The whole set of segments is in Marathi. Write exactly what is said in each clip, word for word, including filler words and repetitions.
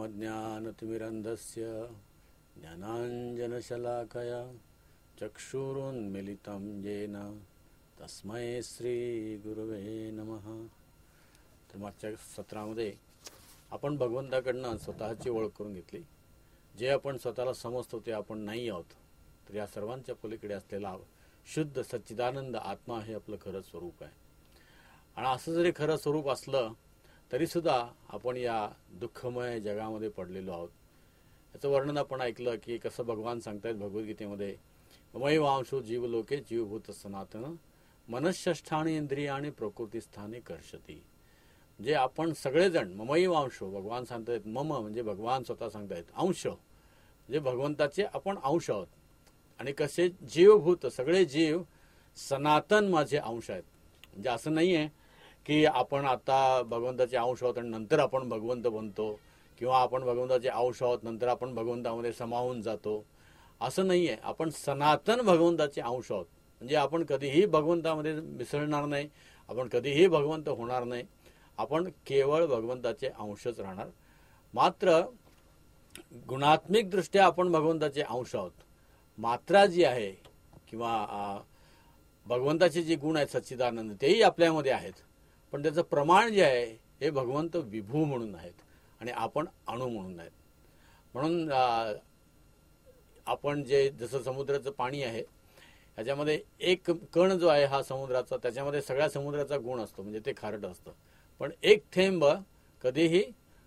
ओमज्ञानतिमिरन्धस्य ज्ञानाञ्जनशलाकया चक्षुरुन्मिलितं येन तस्मै श्रीगुरवे नमः. तर मागच्या सत्रामध्ये आपण भगवंताकडनं स्वतःची ओळख करून घेतली. जे आपण स्वतःला समजतो ते आपण नाही आहोत, तर या सर्वांच्या पलीकडे असलेला शुद्ध सच्चिदानंद आत्मा हे आपलं खरं स्वरूप आहे. आणि असं जरी खरं स्वरूप असलं तरी सुद्धा आपण या दुःखमय जगामध्ये पडलेलो आहोत. याचं वर्णन आपण ऐकलं की कसं भगवान सांगतायत भगवद्गीतेमध्ये, ममैव वांशो जीवलोके जीवभूत सनातन मनःष्ठाणी इंद्रियाणी प्रकृतीस्थानी कर्षती. जे आपण सगळेजण ममैव वांशो, भगवान सांगतायत मम म्हणजे भगवान स्वतः सांगतायत, अंश म्हणजे भगवंताचे आपण अंश आहोत. आणि कसे जीवभूत, सगळे जीव सनातन माझे अंश आहेत. म्हणजे असं नाही आहे की आपण आता भगवंताचे अंश आहोत आणि नंतर आपण भगवंत बनतो, किंवा आपण भगवंताचे अंश आहोत नंतर आपण भगवंतामध्ये समावून जातो, असं नाही आहे. आपण सनातन भगवंताचे अंश आहोत. म्हणजे आपण कधीही भगवंतामध्ये मिसळणार नाही, आपण कधीही भगवंत होणार नाही. आपण केवळ भगवंताचे अंशच राहणार. मात्र गुणात्मिक दृष्ट्या आपण भगवंताचे अंश आहोत. मात्रा जी आहे किंवा भगवंताचे जे गुण आहेत सच्चिदानंद तेही आपल्यामध्ये आहेत, पण त्याचं प्रमाण जे आहे हे भगवंत विभू म्हणून आहेत आणि आपण अणु म्हणून आहेत. म्हणून आपण जे जसं समुद्राचं पाणी आहे ह्याच्यामध्ये एक कण जो आहे हा समुद्राचा, त्याच्यामध्ये सगळ्या समुद्राचा गुण असतो, म्हणजे ते खारट असतं. पण एक थेंब कधीही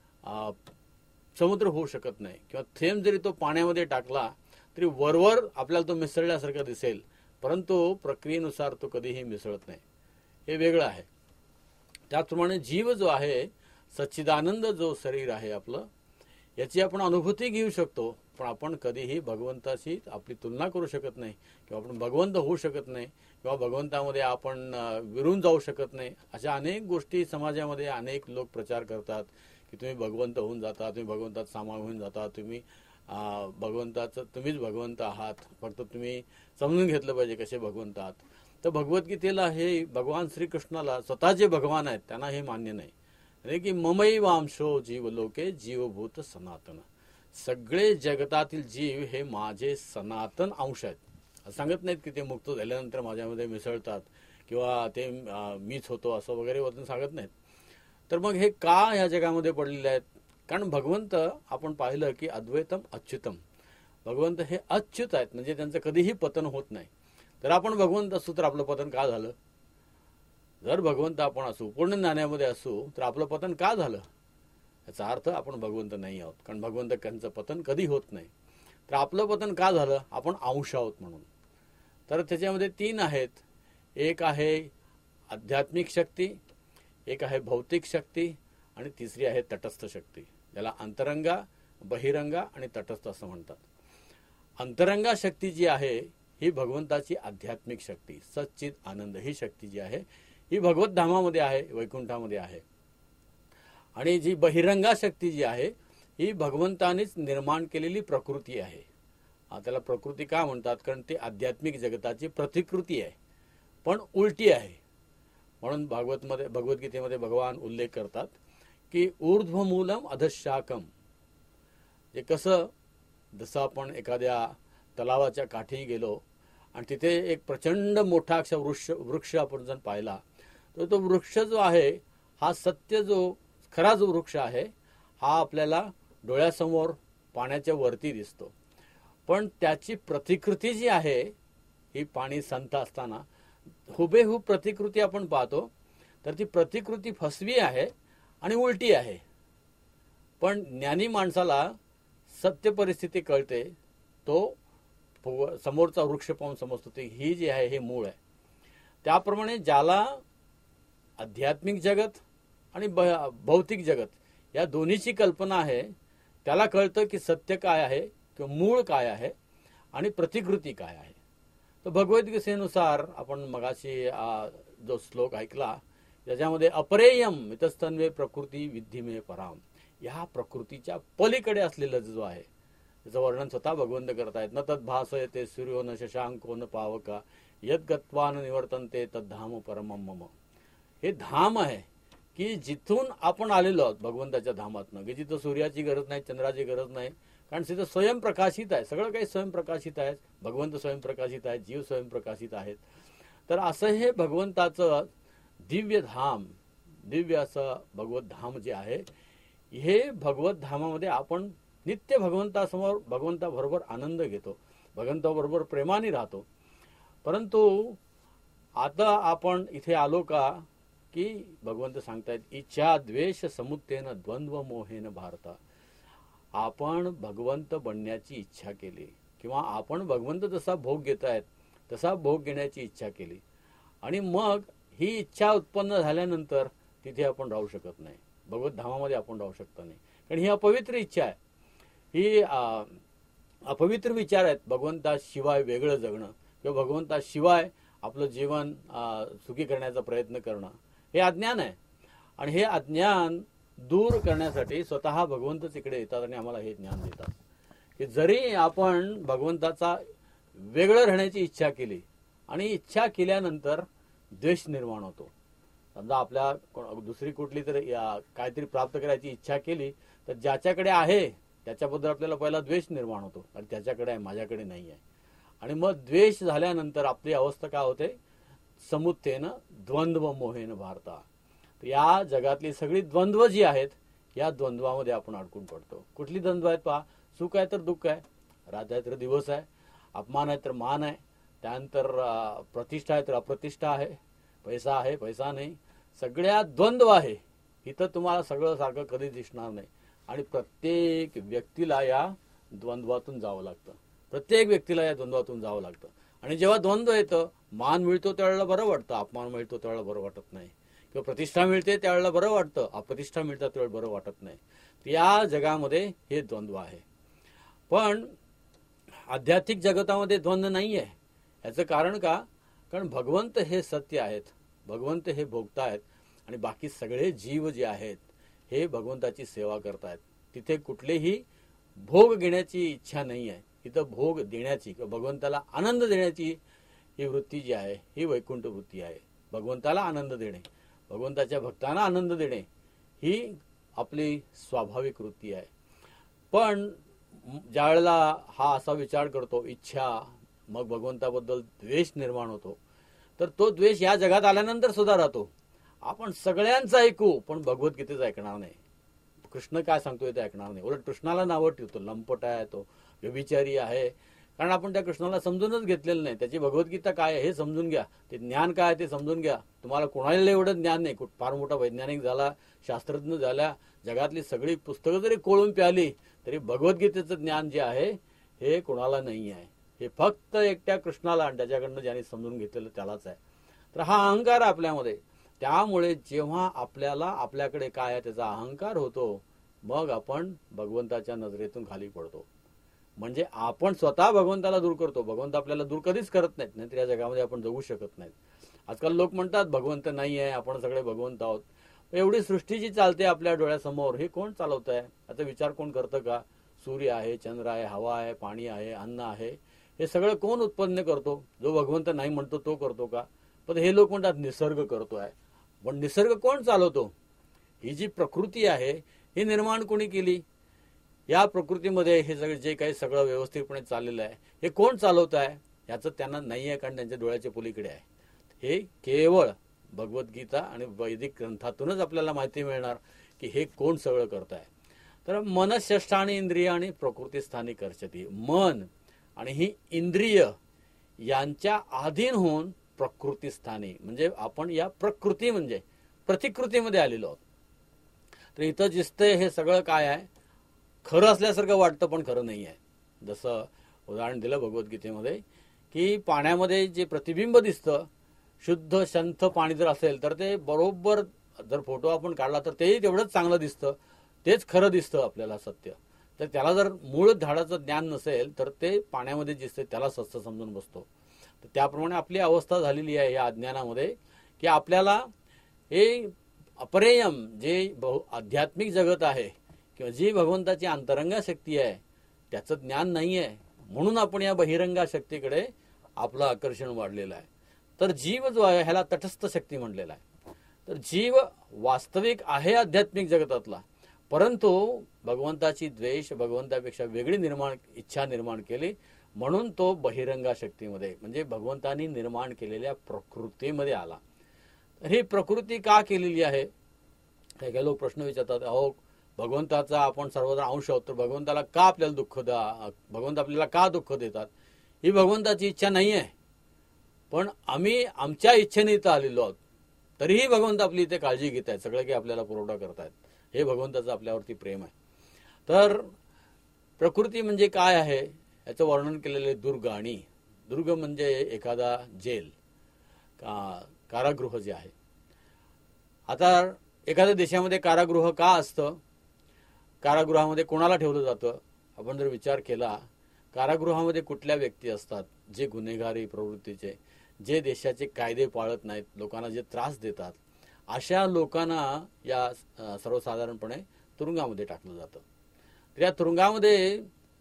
समुद्र होऊ शकत नाही. किंवा थेंब जरी तो पाण्यामध्ये टाकला तरी वरवर आपल्याला तो मिसळल्यासारखा दिसेल, परंतु प्रक्रियेनुसार तो कधीही मिसळत नाही. हे वेगळं आहे. त्याचप्रमाणे जीव जो आहे, सच्चिदानंद जो शरीर आहे आपलं, याची आपण अनुभूती घेऊ शकतो, पण आपण कधीही भगवंताशी आपली तुलना करू शकत नाही, किंवा आपण भगवंत होऊ शकत नाही, किंवा भगवंतामध्ये आपण विरून जाऊ शकत नाही. अशा अनेक गोष्टी समाजामध्ये अनेक लोक प्रचार करतात की तुम्ही भगवंत होऊन जाता, तुम्ही भगवंतात सामावून होऊन जाता, तुम्ही भगवंताचं तुम्हीच भगवंत आहात, फक्त तुम्ही समजून घेतलं पाहिजे कसे भगवंत आहात. तर भगवद्गीतेला हे भगवान श्रीकृष्णाला स्वतः जे भगवान आहेत त्यांना हे मान्य नाही. म्हणजे की ममैव वांशो जीवलोके जीवभूत सनातन, सगळे जगतातील जीव हे माझे सनातन अंश आहेत. सांगत नाहीत की ते मुक्त झाल्यानंतर माझ्यामध्ये मिसळतात किंवा ते मीच होतो असं वगैरे वचन सांगत नाहीत. तर मग हे का ह्या जगामध्ये पडलेले आहेत? कारण भगवंत आपण पाहिलं की अद्वैतम अच्युतम, भगवंत हे अच्युत आहेत, म्हणजे त्यांचं कधीही पतन होत नाही. तर आपण भगवंत असू तर आपलं पतन का झालं? जर भगवंत आपण असू, पूर्ण ज्ञानामध्ये असू, तर आपलं पतन का झालं? याचा अर्थ आपण भगवंत नाही आहोत, कारण भगवंत त्यांचं पतन कधी होत नाही. तर आपलं पतन का झालं? आपण अंश आहोत म्हणून. तर त्याच्यामध्ये तीन आहेत. एक आहे आध्यात्मिक शक्ती, एक आहे भौतिक शक्ती, आणि तिसरी आहे तटस्थ शक्ती, ज्याला अंतरंगा, बहिरंगा आणि तटस्थ असं म्हणतात. अंतरंगा शक्ती जी आहे ही भगवंताची आध्यात्मिक शक्ती, सच्चिद आनंद ही शक्ती जी आहे ही भगवत धामामध्ये आहे, वैकुंठामध्ये आहे. आणि जी बहिरंगा शक्ती जी आहे ही भगवंतानेच निर्माण केलेली प्रकृती आहे. त्याला प्रकृती का म्हणतात? कारण ती आध्यात्मिक जगताची प्रतिकृती आहे, पण उलटी आहे. म्हणून भागवतमध्ये भगवद्गीतेमध्ये भगवान उल्लेख करतात की ऊर्ध्वमूलम अधशाकम. जे कसं, जसं आपण एखाद्या तलावाच्या काठी गेलो आणि तिथे एक प्रचंड मोठा अक्षा वृक्ष वृक्ष आपण जर पाहिला, तर तो वृक्ष जो आहे हा सत्य, जो खरा जो वृक्ष आहे हा आपल्याला डोळ्यासमोर पाण्याच्या वरती दिसतो, पण त्याची प्रतिकृती जी आहे ही पाणी संत असताना हुबेहूब प्रतिकृती आपण पाहतो, तर ती प्रतिकृती फसवी आहे आणि उलटी आहे. पण ज्ञानी माणसाला सत्य परिस्थिती कळते, तो समोरचा वृक्ष पाहून समजतो ते ही जी आहे हे मूळ आहे. त्याप्रमाणे ज्याला आध्यात्मिक जगत आणि भौतिक जगत या दोन्हीची कल्पना आहे, त्याला कळतं की सत्य काय आहे किंवा मूळ काय आहे आणि प्रतिकृती काय आहे. तर भगवद्गीतेनुसार आपण मगाशी जो श्लोक ऐकला त्याच्यामध्ये अपरेयम इतस्तन्वे प्रकृती विद्धीमे पराम, या प्रकृतीच्या पलीकडे असलेलं जो आहे त्याचं वर्णन स्वतः भगवंत करतायत. न तद्भासयते सूर्यो न शशांको न पावका यद्गत्वा न निवर्तन्ते तद्धाम परमम मम. हे धाम आहे की जिथून आपण आलेलो आहोत भगवंताच्या धामातनं, की जिथं सूर्याची गरज नाही, चंद्राची गरज नाही, कारण तिथं स्वयंप्रकाशित आहे, सगळं काही स्वयंप्रकाशित आहे, भगवंत स्वयंप्रकाशित आहेत, जीव स्वयंप्रकाशित आहेत. तर असं हे भगवंताचं दिव्य धाम, दिव्य असं भगवत धाम जे आहे, हे भगवत धामामध्ये आपण नित्य भगवंतासमोर भगवंताबरोबर आनंद घेतो, भगवंताबरोबर प्रेमाने राहतो. परंतु आता आपण इथे आलो का, की भगवंत सांगतायत इच्छा द्वेष समुत्तेन द्वंद्व मोहेन भारता. आपण भगवंत बनण्याची इच्छा केली किंवा आपण भगवंत जसा भोग घेतायत तसा भोग घेण्याची इच्छा केली, आणि मग ही इच्छा उत्पन्न झाल्यानंतर तिथे आपण राहू शकत नाही, भगवत धामामध्ये आपण राहू शकत नाही, कारण ही अपवित्र इच्छा आहे, ही अपवित्र विचार आहेत. भगवंताशिवाय वेगळं जगणं किंवा भगवंताशिवाय आपलं जीवन सुखी करण्याचा प्रयत्न करणं हे अज्ञान आहे. आणि हे अज्ञान दूर करण्यासाठी स्वतः भगवंतच इकडे येतात आणि आम्हाला हे ज्ञान देतात की जरी आपण भगवंताचा वेगळं राहण्याची इच्छा केली आणि इच्छा केल्यानंतर द्वेष निर्माण होतो. समजा आपल्या दुसरी कुठली तर काहीतरी प्राप्त करायची इच्छा केली तर ज्याच्याकडे आहे त्याच्याबद्दल आपल्याला पहिला द्वेष निर्माण होतो, आणि त्याच्याकडे आहे, माझ्याकडे नाही आहे. आणि मग द्वेष झाल्यानंतर आपली अवस्था काय होते, समुत्तेनं द्वंद्व मोहेन भारता. या जगातली सगळी द्वंद्व जी आहेत या द्वंद्वामध्ये आपण अडकून पडतो. कुठली द्वंद्व आहेत पहा, सुख आहे तर दुःख आहे, रात आहे तर दिवस आहे, अपमान आहे तर मान आहे, त्यानंतर प्रतिष्ठा आहे तर अप्रतिष्ठा आहे, पैसा आहे पैसा नाही, सगळ्या द्वंद्व आहे. इथं तुम्हाला सगळं सारखं कधी दिसणार नाही, आणि प्रत्येक व्यक्तीला या द्वंद्वातून जावं लागतं, प्रत्येक व्यक्तीला या द्वंद्वातून जावं लागतं. आणि जेव्हा द्वंद्व येतं, मान मिळतो त्यावेळेला बरं वाटतं, अपमान मिळतो त्यावेळेला बरं वाटत नाही, किंवा प्रतिष्ठा मिळते त्यावेळेला बरं वाटतं, अप्रतिष्ठा मिळतं त्यावेळेला बरं वाटत नाही. या जगामध्ये हे द्वंद्व आहे. पण आध्यात्मिक जगतामध्ये द्वंद्व नाही आहे. याचं कारण का, कारण भगवंत हे सत्य आहेत, भगवंत हे भोगता आहेत, आणि बाकी सगळे जीव जे आहेत हे भगवंताची सेवा करतायत. तिथे कुठलेही भोग घेण्याची इच्छा नाही आहे, इथं भोग देण्याची किंवा भगवंताला आनंद देण्याची ही वृत्ती जी आहे ही वैकुंठ वृत्ती आहे. भगवंताला आनंद देणे, भगवंताच्या भक्तांना आनंद देणे ही आपली स्वाभाविक वृत्ती आहे. पण ज्या वेळेला हा असा विचार करतो, इच्छा, मग भगवंताबद्दल द्वेष निर्माण होतो, तर तो द्वेष या जगात आल्यानंतर सुद्धा राहतो. आपण सगळ्यांचं ऐकू पण भगवद्गीतेचं ऐकणार नाही, कृष्ण काय सांगतोय ते ऐकणार नाही, उलट कृष्णाला नावं ठेवतो, लंपट आहे तो, व्यभिचारी आहे, कारण आपण त्या कृष्णाला समजूनच घेतलेलं नाही. त्याची भगवद्गीता काय आहे हे समजून घ्या, ते ज्ञान काय आहे ते समजून घ्या. तुम्हाला कोणाला एवढं ज्ञान नाही, फार मोठा वैज्ञानिक झाला, शास्त्रज्ञ झाल्या, जगातली सगळी पुस्तकं जरी कोळून प्याली तरी भगवद्गीतेचं ज्ञान जे आहे हे कोणाला नाही आहे, हे फक्त एकट्या कृष्णाला आणि त्याच्याकडनं ज्यांनी समजून घेतलेलं त्यालाच आहे. तर हा अहंकार आपल्यामध्ये, त्यामुळे जेव्हा आपल्याला आपल्याकडे काय आहे त्याचा अहंकार होतो, मग आपण भगवंताच्या नजरेतून खाली पडतो. म्हणजे आपण स्वतः भगवंताला दूर करतो, भगवंत आपल्याला दूर कधीच करत नाहीत, नाहीतर या जगामध्ये आपण जगू शकत नाहीत. आजकाल लोक म्हणतात भगवंत नाही आहे, आपण सगळे भगवंत आहोत. एवढी सृष्टी जी चालते आपल्या डोळ्यासमोर, हे कोण चालवत आहे, याचा विचार कोण करतं का? सूर्य आहे, चंद्र आहे, हवा आहे, पाणी आहे, अन्न आहे, हे सगळं कोण उत्पन्न करतो? जो भगवंत नाही म्हणतो तो करतो का? पण हे लोक म्हणतात निसर्ग करतोय, पण निसर्ग कोण चालवतो? ही जी प्रकृती आहे ही निर्माण कोणी केली? या प्रकृतीमध्ये हे सगळे जे काही सगळं व्यवस्थितपणे चाललेलं आहे हे कोण चालवत आहे याचं त्यांना नाही आहे, कारण त्यांच्या डोळ्याच्या पलीकडे आहे. हे केवळ भगवद्गीता आणि वैदिक ग्रंथातूनच आपल्याला माहिती मिळणार की हे कोण सगळं करत आहे. तर मनःषष्ठानी इंद्रिय आणि प्रकृती स्थानी कर्षती, मन आणि ही इंद्रिय यांच्या अधीन होऊन प्रकृती स्थानी, म्हणजे आपण या प्रकृती म्हणजे प्रतिकृतीमध्ये आलेलो आहोत. तर इथं दिसतंय हे सगळं काय आहे, खरं असल्यासारखं वाटतं पण खरं नाही आहे. जसं उदाहरण दिलं भगवद्गीतेमध्ये की पाण्यामध्ये जे प्रतिबिंब दिसतं, शुद्ध शांत पाणी जर असेल तर ते बरोबर, जर फोटो आपण काढला तर तेही तेवढंच चांगलं दिसतं, तेच खरं दिसतं आपल्याला सत्य. तर त्याला जर मूळ झाडाचं ज्ञान नसेल तर ते पाण्यामध्ये दिसते त्याला सत्य समजून बसतो. तर त्याप्रमाणे आपली अवस्था झालेली आहे या अज्ञानामध्ये की आपल्याला हे अपरेयम जे आध्यात्मिक जगत आहे किंवा जी भगवंताची अंतरंगा शक्ती आहे त्याचं ज्ञान नाही आहे, म्हणून आपण या बहिरंगा शक्तीकडे आपलं आकर्षण वाढलेलं आहे. तर जीव जो आहे ह्याला तटस्थ शक्ती म्हटलेला आहे. तर जीव वास्तविक आहे आध्यात्मिक जगतातला, परंतु भगवंताची द्वेष, भगवंतापेक्षा वेगळी निर्माण इच्छा निर्माण केली, म्हणून तो बहिरंगा शक्तीमध्ये म्हणजे भगवंतानी निर्माण केलेल्या प्रकृतीमध्ये आला. ही प्रकृती का केलेली आहे? काही काही लोक प्रश्न विचारतात, अहो भगवंताचा आपण सर्वजण अंश आहोत, तर भगवंताला का आपल्याला दुःख द्या, भगवंत आपल्याला का दुःख देतात? ही भगवंताची इच्छा नाही आहे, पण आम्ही आमच्या इच्छेने इथं आलेलो आहोत, तरीही भगवंत आपली इथे काळजी घेत आहेत, सगळं काही आपल्याला पुरवठा करतायत. हे भगवंताचं आपल्यावरती प्रेम आहे. तर प्रकृती म्हणजे काय आहे याचं वर्णन केलेले दुर्ग. आणि दुर्ग म्हणजे एखादा जेल, का कारागृह जे आहे. आता एखाद्या देशामध्ये कारागृह का असतं, कारागृहामध्ये कोणाला ठेवलं जातं? आपण जर विचार केला, कारागृहामध्ये कुठल्या व्यक्ती असतात? जे गुन्हेगारी प्रवृत्तीचे, जे देशाचे कायदे पाळत नाहीत, लोकांना जे त्रास देतात, अशा लोकांना या सर्वसाधारणपणे तुरुंगामध्ये टाकलं जातं. तर या तुरुंगामध्ये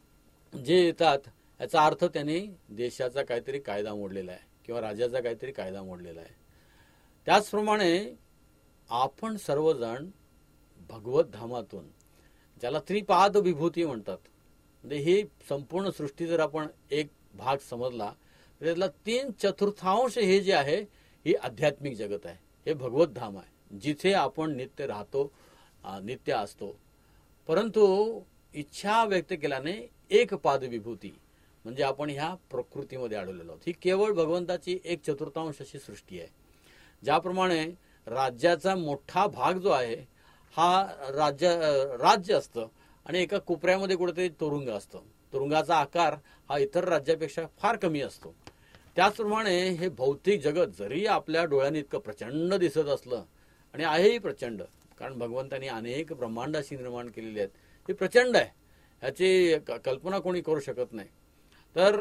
जे येतात याचा अर्थ त्यांनी देशाचा काहीतरी कायदा मोडलेला आहे किंवा राज्याचा काहीतरी कायदा मोडलेला आहे. त्याचप्रमाणे आपण सर्वजण भगवत धामातून, ज्याला त्रिपाद विभूती म्हणतात, म्हणजे ही संपूर्ण सृष्टी जर आपण एक भाग समजला तर त्यातला तीन चतुर्थांश हे जे आहे ही आध्यात्मिक जगत आहे, हे भगवत धाम आहे, जिथे आपण नित्य राहतो, नित्य असतो. परंतु इच्छा व्यक्त केल्याने एक पाद विभूती म्हणजे आपण ह्या प्रकृतीमध्ये आढळलेलो आहोत. ही केवळ भगवंताची एक चतुर्थांश अशी सृष्टी आहे. ज्याप्रमाणे राज्याचा मोठा भाग जो आहे हा राज्य राज्य असतं आणि एका कोपऱ्यामध्ये कुठेतरी तुरुंग असतं. तुरुंगाचा आकार हा इतर राज्यापेक्षा फार कमी असतो. त्याचप्रमाणे हे भौतिक जगत जरी आपल्या डोळ्यांनी इतकं प्रचंड दिसत असलं, आणि आहेही प्रचंड, कारण भगवंतांनी अनेक ब्रह्मांडाशी निर्माण केलेली आहेत, हे प्रचंड आहे, याची कल्पना कोणी करू शकत नाही. तर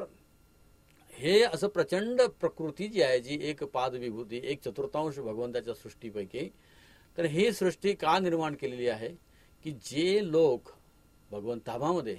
हे असं प्रचंड प्रकृती जी आहे, जी एक पाद विभूती, एक चतुर्थांश भगवंताच्या सृष्टीपैकी, तर ही सृष्टी का निर्माण केलेली आहे की जे लोक भगवंत धामामध्ये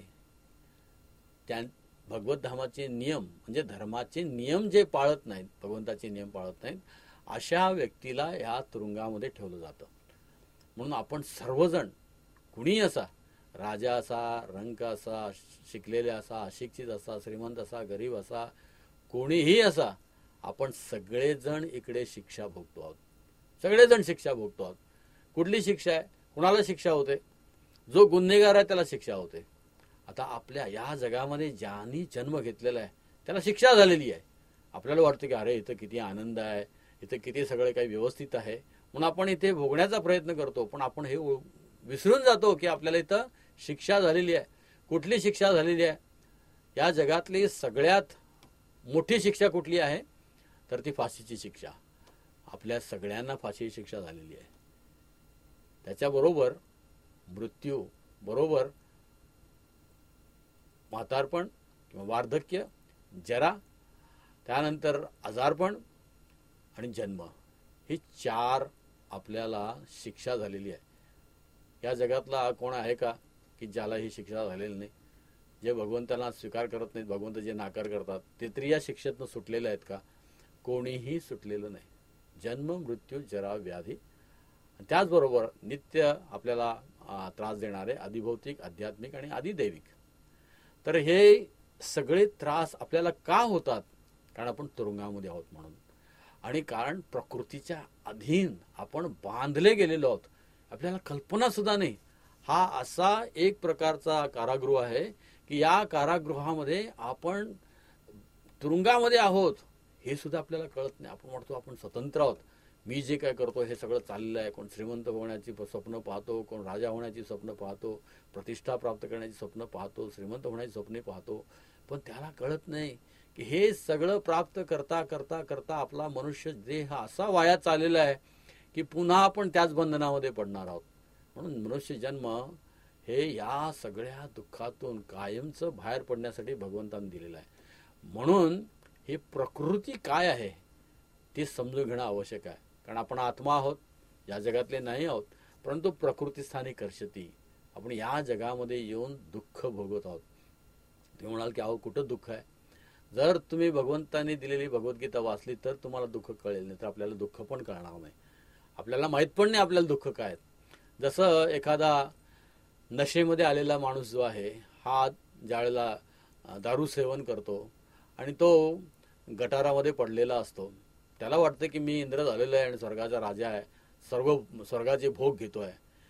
त्या भगवत धामाचे नियम म्हणजे धर्माचे नियम जे पाळत नाहीत, भगवंताचे नियम पाळत नाहीत, अशा व्यक्तीला या तुरुंगामध्ये ठेवलं जातं. म्हणून आपण सर्वजण, कुणी असा, राजा असा, रंक असा, शिकलेले असा, अशिक्षित असा, श्रीमंत असा, गरीब असा, कोणीही असा, आपण सगळेजण इकडे शिक्षा भोगतो आहोत. सगळेजण शिक्षा भोगतो आहोत. कुठली शिक्षा आहे? कुणाला शिक्षा होते? जो गुन्हेगार आहे त्याला शिक्षा होते. आता आपल्या या जगामध्ये ज्यांनी जन्म घेतलेला आहे त्याला शिक्षा झालेली आहे. आपल्याला वाटतं की अरे इथं किती आनंद आहे, इथं किती सगळं काही व्यवस्थित आहे, म्हणून आपण इथे भोगण्याचा प्रयत्न करतो. पण आपण हे विसरून जातो की आपल्याला इथं शिक्षा झालेली आहे. कुठली शिक्षा झालेली आहे? या जगातली सगळ्यात मोठी शिक्षा कुठली आहे तर ती फाशीची शिक्षा. आपल्या सगळ्यांना फाशीची शिक्षा झालेली आहे. त्याच्याबरोबर मृत्यू, बरोबर म्हातारपण किंवा वार्धक्य, जरा, त्यानंतर आजारपण आणि जन्म, ही चार आपल्याला शिक्षा झालेली आहे. या जगातला कोण आहे का की ज्याला ही शिक्षा झालेली नाही? जे भगवंताला स्वीकार करत नाहीत, भगवंत जे नाकार करतात, ते तरी या शिक्षेतनं सुटलेले आहेत का? कोणीही सुटलेलं नाही. जन्म, मृत्यू, जरा, व्याधी, त्याचबरोबर नित्य आपल्याला त्रास देणारे अधिभौतिक, आध्यात्मिक आणि अधिदैविक. तर हे सगळे त्रास आपल्याला का होतात? कारण आपण तुरुंगामध्ये आहोत म्हणून, आणि कारण प्रकृतीच्या अधीन आपण बांधले गेलेलो आहोत. आपल्याला कल्पना सुद्धा नाही. हा असा एक प्रकारचा कारागृह आहे की या कारागृहामध्ये आपण तुरुंगामध्ये आहोत हे सुद्धा आपल्याला कळत नाही. आपण म्हणतो आपण स्वतंत्र आहोत, मी जे काय करतो हे सगळं चाललेलं आहे. कोण श्रीमंत होण्याची स्वप्न पाहतो, कोण राजा होण्याची स्वप्न पाहतो, प्रतिष्ठा प्राप्त करण्याची स्वप्न पाहतो, श्रीमंत होण्याची स्वप्ने पाहतो, पण त्याला कळत नाही की हे सगळं प्राप्त करता करता करता आपला मनुष्य देह असा वाया चाललेला आहे की पुन्हा आपण त्याच बंधनामध्ये पडणार आहोत. म्हणून मनुष्य जन्म हे या सगळ्या दुःखातून कायमचं बाहेर पडण्यासाठी भगवंताने दिलेलं आहे. म्हणून ही प्रकृती काय आहे ते समजून घेणं आवश्यक आहे. कारण आपण आत्मा आहोत, या जगातले नाही आहोत, परंतु प्रकृतीस्थानी कर्षती, आपण या जगामध्ये येऊन दुःख भोगत आहोत. तुम्ही म्हणाल की अहो कुठं दुःख आहे? जर तुम्ही भगवंतांनी दिलेली भगवद्गीता वाचली तर तुम्हाला दुःख कळेल, नाही तर आपल्याला दुःख पण कळणार नाही. आपल्याला माहित पण नाही आपल्याला दुःख काय आहेत. जसं एखादा नशेमध्ये आलेला माणूस जो आहे हा ज्यावेळेला दारू सेवन करतो आणि तो गटारामध्ये पडलेला असतो, त्याला वाटतं की मी इंद्र झालेलो आहे आणि स्वर्गाचा राजा आहे, सर्व स्वर्गाचे भोग घेतोय.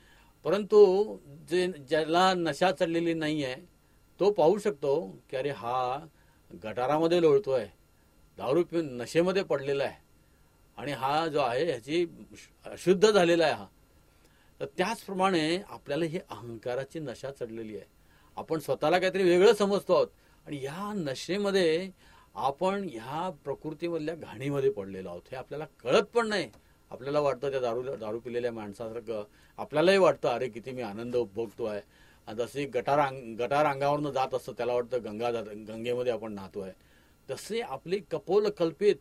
परंतु जे ज्याला नशा चढलेली नाही आहे तो पाहू शकतो की अरे हा गटारामध्ये लोळतोय, दारू पिऊन नशेमध्ये पडलेला आहे आणि हा जो आहे ह्याची अशुद्ध झालेला आहे हा. तर त्याचप्रमाणे आपल्याला ही अहंकाराची नशा चढलेली आहे. आपण स्वतःला काहीतरी वेगळं समजतो आहोत आणि या नशेमध्ये आपण ह्या प्रकृतीमधल्या घाणीमध्ये पडलेलो आहोत. हे आपल्याला कळत पण नाही. आपल्याला वाटतं त्या दारू दारू पिलेल्या माणसासारखं आपल्यालाही वाटतं अरे किती मी आनंद उपभोगतोय. जशी गटार अंग गटार अंगावरनं जात असतं त्याला वाटतं गंगा जात गंगेमध्ये आपण नाहतोय. तसे आपली कपोल कल्पित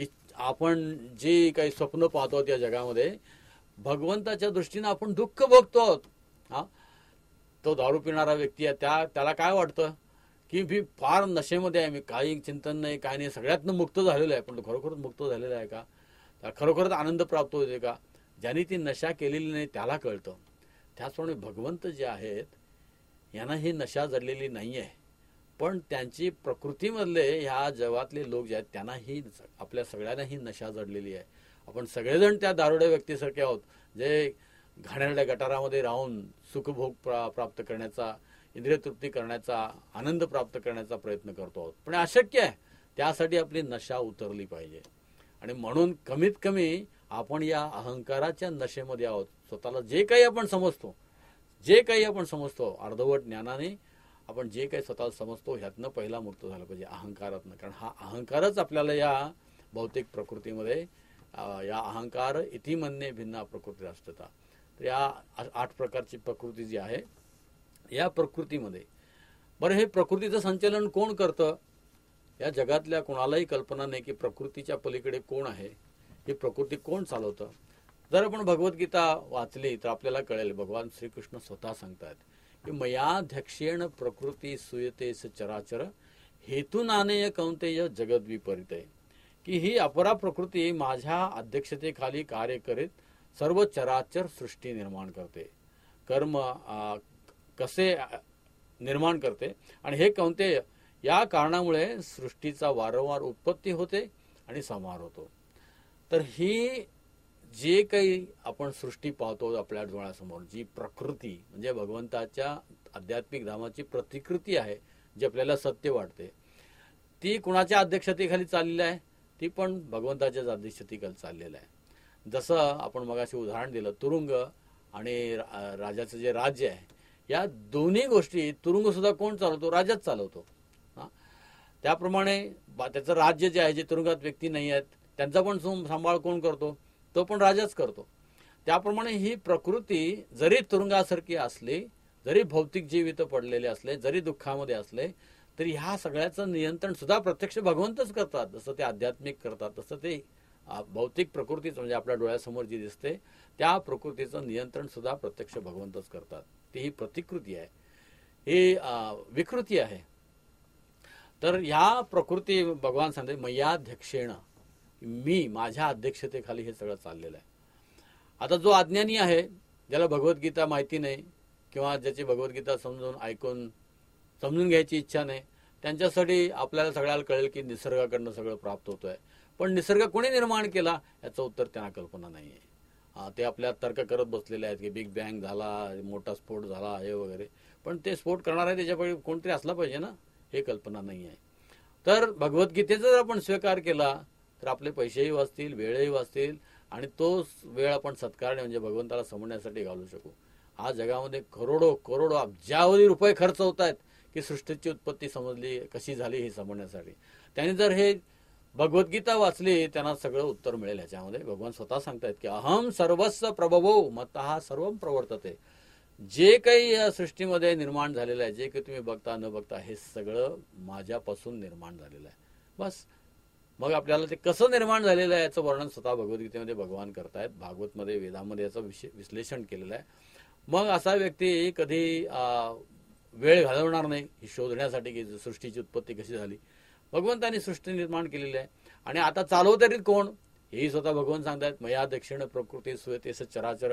आपण जे काही स्वप्न पाहतो या जगामध्ये भगवंताच्या दृष्टीनं आपण दुःख भोगतो आहोत. हा तो दारू पिणारा व्यक्ती आहे त्या त्याला काय वाटतं की मी फार नशेमध्ये आहे, मी काही चिंतन नाही काय नाही, सगळ्यातनं मुक्त झालेलं आहे. पण तो खरोखरच मुक्त झालेला आहे का? खरोखरच आनंद प्राप्त होते का? ज्यांनी ती नशा केलेली नाही त्याला कळतं. त्याचप्रमाणे भगवंत जे आहेत यांना ही नशा जडलेली नाही आहे, पण त्यांची प्रकृतीमधले ह्या जगातले लोक जे आहेत त्यांना ही आपल्या सगळ्यांना ही नशा जडलेली आहे. आपण सगळेजण त्या दारुड्या व्यक्तीसारखे आहोत जे घाणेरड्या गटारामध्ये राहून सुखभोग प्रा प्राप्त करण्याचा, इंद्रिय तृप्ती करण्याचा, आनंद प्राप्त करण्याचा प्रयत्न करतो आहोत. पण अशक्य आहे. त्यासाठी आपली नशा उतरली पाहिजे आणि म्हणून कमीत कमी आपण या अहंकाराच्या नशेमध्ये आहोत. स्वतःला जे काही आपण समजतो जे काही आपण समजतो अर्धवट ज्ञानाने आपण जे काही स्वतःला समजतो ह्यातनं पहिला मुक्त झालं पाहिजे, अहंकारातनं. कारण हा अहंकारच आपल्याला या भौतिक प्रकृतीमध्ये या अहंकार इति म्हणणे भिन्न प्रकृती असतता. तर या आठ प्रकारची प्रकृती जी आहे या प्रकृतीमध्ये बरं हे प्रकृतीचं संचालन कोण करतं? या जगातल्या कोणालाही कल्पना नाही की प्रकृतीच्या पलीकडे कोण आहे, ही प्रकृती कोण चालवतं. जर आपण भगवद्गीता वाचली तर आपल्याला कळेल भगवान श्रीकृष्ण स्वतः सांगतात की मयाध्यक्षेण प्रकृती सुयतेस चराचर हेतू नानेय कौंतेय जगद्विपरीतय. की ही अपरा प्रकृती माझ्या अध्यक्षतेखाली कार्य करीत सर्व चराचर सृष्टी निर्माण करते, कर्म कसे निर्माण करते आणि हे कौंतेय या कारणामुळे सृष्टीचा वारंवार उत्पत्ती होते आणि संहार होतो. तर ही जे काही आपण सृष्टी पाहतो आपल्या डोळ्यासमोर जी प्रकृती म्हणजे भगवंताच्या आध्यात्मिक धामाची प्रतिकृती आहे जी आपल्याला सत्य वाटते, ती कुणाच्या अध्यक्षतेखाली चाललेली आहे? ती पण भगवंताच्याच अध्यक्षतेखाली चाललेलं आहे. जसं आपण मगाशी उदाहरण दिलं तुरुंग आणि राजाचं जे राज्य आहे, या दोन्ही गोष्टी तुरुंग सुद्धा कोण चालवतो? राजाच चालवतो. हा त्याप्रमाणे त्याचं राज्य जे आहे जे तुरुंगात व्यक्ती नाही आहेत त्यांचा पण सांभाळ कोण करतो? तो पण राजाच करतो. त्याप्रमाणे ही प्रकृती जरी तुरुंगासारखी असली, जरी भौतिक जीवित पडलेले असले, जरी दुःखामध्ये असले, तरी ह्या सगळ्याचं नियंत्रण सुद्धा प्रत्यक्ष भगवंतच करतात. जसं ते आध्यात्मिक करतात तसं ते भौतिक प्रकृतीच म्हणजे आपल्या डोळ्यासमोर जी दिसते त्या प्रकृतीचं नियंत्रण सुद्धा प्रत्यक्ष भगवंतच करतात. ती ही प्रतिकृती आहे, ही विकृती आहे. तर ह्या प्रकृती भगवान सांगते मयाध्यक्षेण, मी माझ्या अध्यक्षतेखाली हे सगळं चाललेलं आहे. आता जो अज्ञानी आहे ज्याला भगवद्गीता माहिती नाही किंवा ज्याची भगवद्गीता समजून ऐकून समजून घ्यायची इच्छा नाही, त्यांच्यासाठी आपल्याला सगळ्याला कळेल की निसर्गाकडनं सगळं प्राप्त होतोय. पण निसर्ग कोणी निर्माण केला याचं उत्तर त्यांना कल्पना नाही आहे. ते आपल्या तर्क करत बसलेले आहेत की बिग बँग झाला, मोठा स्फोट झाला हे वगैरे, पण ते स्फोट करणार आहे त्याच्यापैकी कोणतरी असला पाहिजे ना, हे कल्पना नाही आहे. तर भगवद्गीतेचा जर आपण स्वीकार केला तर आपले पैसेही वाचतील, वेळही वाचतील आणि तो वेळ आपण सत्कारणे म्हणजे भगवंताला समजण्यासाठी घालू शकू. आज जगामध्ये करोडो करोडो अब्जावधी रुपये खर्च होत आहेत की सृष्टीची उत्पत्ती समजली कशी झाली हे समजण्यासाठी. त्यांनी जर हे भगवद्गीता वाचली त्यांना सगळं उत्तर मिळेल. ह्याच्यामध्ये भगवान स्वतः सांगतायत की अहम सर्वस्व प्रभवो मतः सर्व प्रवर्तते. जे काही या सृष्टीमध्ये निर्माण झालेलं आहे, जे काही तुम्ही बघता न बघता, हे सगळं माझ्यापासून निर्माण झालेलं आहे. बस मग आपल्याला ते कसं निर्माण झालेलं आहे याचं वर्णन स्वतः भगवद्गीतेमध्ये भगवान करतायत. भागवतमध्ये वेदामध्ये याचं विश्लेषण केलेलं आहे. मग असा व्यक्ती कधी वेळ घालवणार नाही ही शोधण्यासाठी की सृष्टीची उत्पत्ती कशी झाली. भगवंतांनी सृष्टी निर्माण केलेली आहे आणि आता चालवतरी कोण? हेही स्वतः भगवान सांगतात, मया दक्षिण प्रकृती सुयतेस चराचर.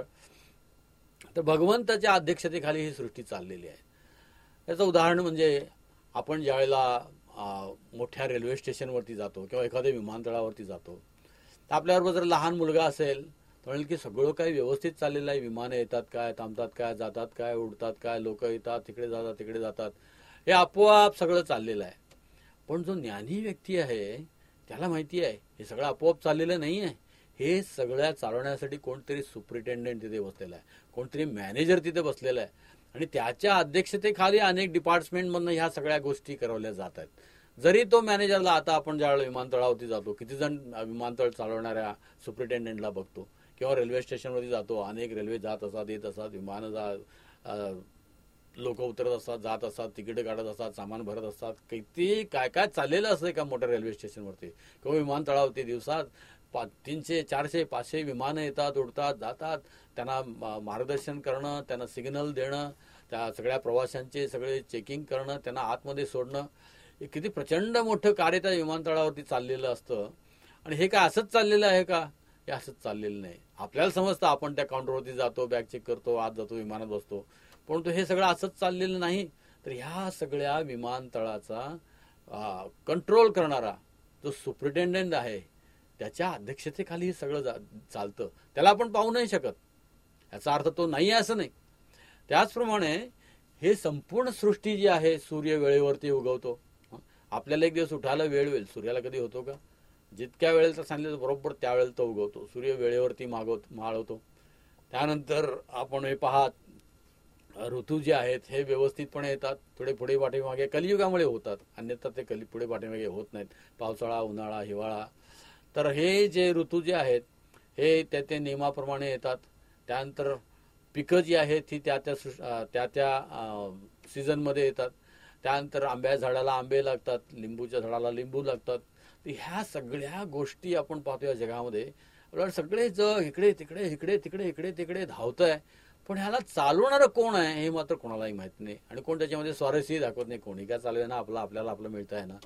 तर भगवंताच्या अध्यक्षतेखाली ही सृष्टी चाललेली आहे. याचं उदाहरण म्हणजे आपण ज्यावेळेला मोठ्या रेल्वे स्टेशनवरती जातो किंवा एखाद्या विमानतळावरती जातो, तर आपल्याबरोबर जर लहान मुलगा असेल तर म्हणेल की सगळं काही व्यवस्थित चाललेलं आहे, विमानं येतात काय, थांबतात काय, जातात काय, उडतात काय, लोक येतात, तिकडे जातात तिकडे जातात, हे आपोआप सगळं चाललेलं आहे. पण जो ज्ञानी व्यक्ती आहे त्याला माहिती आहे हे सगळं आपोआप चाललेलं नाही आहे. हे सगळ्या चालवण्यासाठी कोणतरी सुपरिटेंडेंट तिथे बसलेला आहे, कोणतरी मॅनेजर तिथे बसलेला आहे, आणि त्याच्या अध्यक्षतेखाली अनेक डिपार्टमेंटमधनं ह्या सगळ्या गोष्टी करवल्या जात आहेत. जरी तो मॅनेजरला, आता आपण ज्यावेळेला विमानतळावरती जातो, किती जण विमानतळ चालवणाऱ्या सुपरिटेंडेंटला बघतो, किंवा रेल्वे स्टेशनवरती जातो, अनेक रेल्वे जात असतात, येत असतात, विमानं जा लोक उतरत असतात, जात असतात, तिकीट काढत असतात, सामान भरत असतात, किती काय काय चाललेलं असतं का मोठ्या रेल्वे स्टेशनवरती किंवा विमानतळावरती. दिवसात पा तीनशे चारशे पाचशे विमानं येतात, उडतात, जातात. त्यांना मार्गदर्शन करणं, त्यांना सिग्नल देणं, त्या सगळ्या प्रवाशांचे सगळे चेकिंग करणं, त्यांना आतमध्ये सोडणं, हे किती प्रचंड मोठं कार्य त्या विमानतळावरती चाललेलं असतं. आणि हे काय असंच चाललेलं आहे का? हे असंच चाललेलं नाही. आपल्याला समजतं, आपण त्या काउंटरवरती जातो, बॅग चेक करतो, आत जातो, विमानात बसतो, परंतु हे सगळं असंच चाललेलं नाही. तर ह्या सगळ्या विमानतळाचा कंट्रोल करणारा जो सुपरिटेंडेंट आहे त्याच्या अध्यक्षतेखाली हे सगळं चालतं. त्याला आपण पाहू नाही शकत, याचा अर्थ तो नाही आहे असं नाही. त्याचप्रमाणे हे संपूर्ण सृष्टी जी आहे, सूर्य वेळेवरती उगवतो. आपल्याला एक दिवस उठायला वेळ होईल, सूर्याला कधी होतो का? जितक्या वेळेला सांगितलं बरोबर त्यावेळेला तो उगवतो, सूर्य वेळेवरती मागव माळवतो. त्यानंतर आपण हे पाहत, ऋतू जे आहेत हे व्यवस्थितपणे येतात, थोडे पुढे पाठीमागे कलियुगामुळे होतात, अन्यथा ते कली पुढे पाठीमागे होत नाहीत. पावसाळा, उन्हाळा, हिवाळा, तर हे जे ऋतू जे आहेत हे त्या त्या नियमाप्रमाणे येतात. त्यानंतर पिकं जी आहेत ती त्या त्या त्या त्या सीझनमध्ये येतात. त्यानंतर आंब्या झाडाला आंबे लागतात, लिंबूच्या झाडाला लिंबू लागतात. तर ह्या सगळ्या गोष्टी आपण पाहतो या जगामध्ये. आपल्याला सगळे जग इकडे तिकडे इकडे तिकडे इकडे तिकडे धावत आहे, पण ह्याला चालवणारं कोण आहे हे मात्र कोणालाही माहित नाही, आणि कोण त्याच्यामध्ये स्वारस्यही दाखवत नाही. कोणी काय चालू आहे ना, आपलं आपल्याला आपलं मिळतं आहे ना.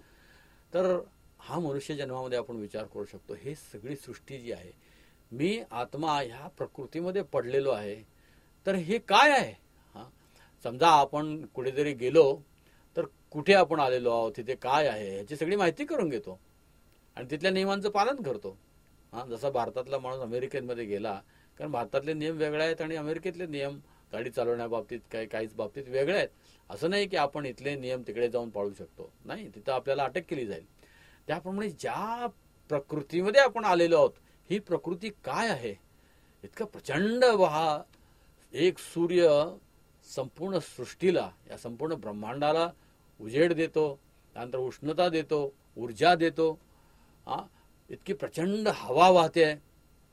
तर हा मनुष्य जन्मामध्ये आपण विचार करू शकतो, हे सगळी सृष्टी जी आहे, मी आत्मा ह्या प्रकृतीमध्ये पडलेलो आहे, तर हे काय आहे? हा, समजा आपण कुठेतरी गेलो तर कुठे आपण आलेलो आहोत, तिथे काय आहे ह्याची सगळी माहिती करून घेतो आणि तिथल्या नियमांचं पालन करतो. हा, जसा भारतातला माणूस अमेरिकेमध्ये गेला, कारण भारतातले नियम वेगळे आहेत आणि अमेरिकेतले नियम गाडी चालवण्याबाबतीत काही काहीच बाबतीत वेगळे आहेत. असं नाही की आपण इथले नियम तिकडे जाऊन पाळू शकतो, नाही, तिथं आपल्याला अटक केली जाईल. त्याप्रमाणे ज्या प्रकृतीमध्ये आपण आलेलो आहोत, ही प्रकृती काय आहे? इतकं प्रचंड हा एक सूर्य संपूर्ण सृष्टीला, या संपूर्ण ब्रह्मांडाला उजेड देतो, त्यानंतर उष्णता देतो, ऊर्जा देतो. हा, इतकी प्रचंड हवा वाहते आहे,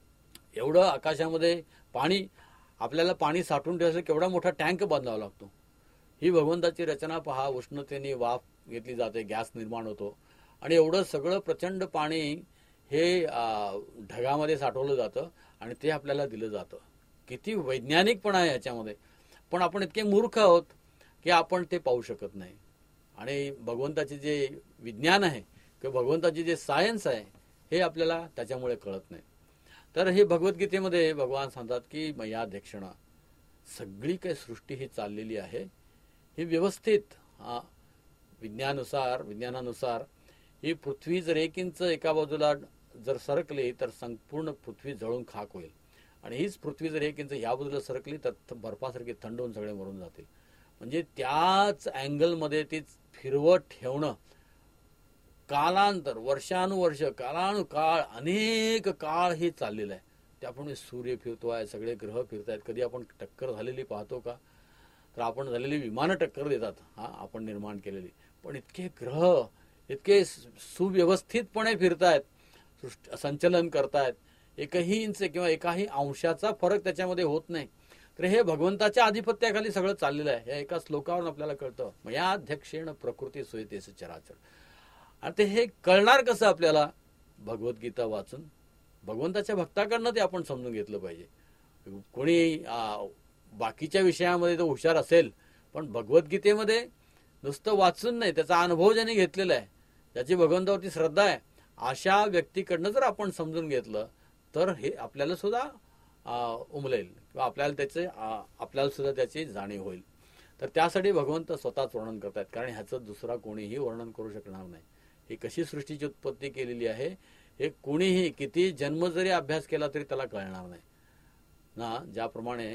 एवढं आकाशामध्ये पाणी, आपल्याला पाणी साठवून ठेवायचं केवढा मोठा टँक बांधावा लागतो. ही भगवंताची रचना पहा. उष्णतेने वाफ घेतली जाते, गॅस निर्माण होतो, आणि एवढं सगळं प्रचंड पाणी हे ढगामध्ये साठवलं जातं आणि ते आपल्याला दिलं जातं. किती वैज्ञानिकपणा आहे याच्यामध्ये. पण आपण इतके मूर्ख आहोत की आपण ते पाहू शकत नाही. आणि भगवंताचे जे विज्ञान आहे किंवा भगवंताचे जे सायन्स आहे हे आपल्याला त्याच्यामुळे कळत नाही. तर हे भगवद्गीतेमध्ये भगवान सांगतात की मया दक्षिणा, सगळी काही सृष्टी ही चाललेली आहे, ही व्यवस्थित विज्ञानुसार विज्ञानानुसार ही पृथ्वी जर एक इंच एका बाजूला जर सरकली तर संपूर्ण पृथ्वी जळून खाक होईल, आणि हीच पृथ्वी जर एक इंच या बाजूला सरकली तर बर्फासारखी थंड होऊन सगळे मरून जातील. म्हणजे त्याच अँगलमध्ये ती फिरवत ठेवणं, कालांतर, वर्षानुवर्ष, कालानुकाळ, अनेक काळ हे चाललेलं आहे. त्याप्रमाणे सूर्य फिरतो आहे, सगळे ग्रह फिरत आहेत. कधी आपण टक्कर झालेली पाहतो का? तर आपण झालेली विमानं टक्कर देतात, हा, आपण निर्माण केलेली. पण इतके ग्रह इतके सुव्यवस्थितपणे फिरतायत, संचलन करतायत, एकही इंच किंवा एकाही अंशाचा फरक त्याच्यामध्ये होत नाही. तर हे भगवंताच्या आधिपत्याखाली सगळं चाललेलं आहे. या एका श्लोकावरून आपल्याला कळतं, मया अध्यक्षेण प्रकृती सुयतेस चराचर. आणि ते हे कळणार कसं आपल्याला? भगवद्गीता वाचून, भगवंताच्या भक्ताकडनं ते आपण समजून घेतलं पाहिजे. कोणी बाकीच्या विषयामध्ये तो हुशार असेल, पण भगवद्गीतेमध्ये नुसतं वाचून नाही, त्याचा अनुभव ज्याने घेतलेला आहे, ज्याची भगवंतावरती श्रद्धा आहे, अशा व्यक्तीकडनं जर आपण समजून घेतलं तर हे आपल्याला सुद्धा उमलेल किंवा आपल्याला त्याचे आपल्याला सुद्धा त्याची जाणीव होईल. तर त्यासाठी भगवंत स्वतःच वर्णन करतात, कारण ह्याचं दुसरा कोणीही वर्णन करू शकणार नाही. ही कशी सृष्टीची उत्पत्ती केलेली आहे हे कोणीही किती जन्म जरी अभ्यास केला तरी त्याला कळणार नाही ना. ज्याप्रमाणे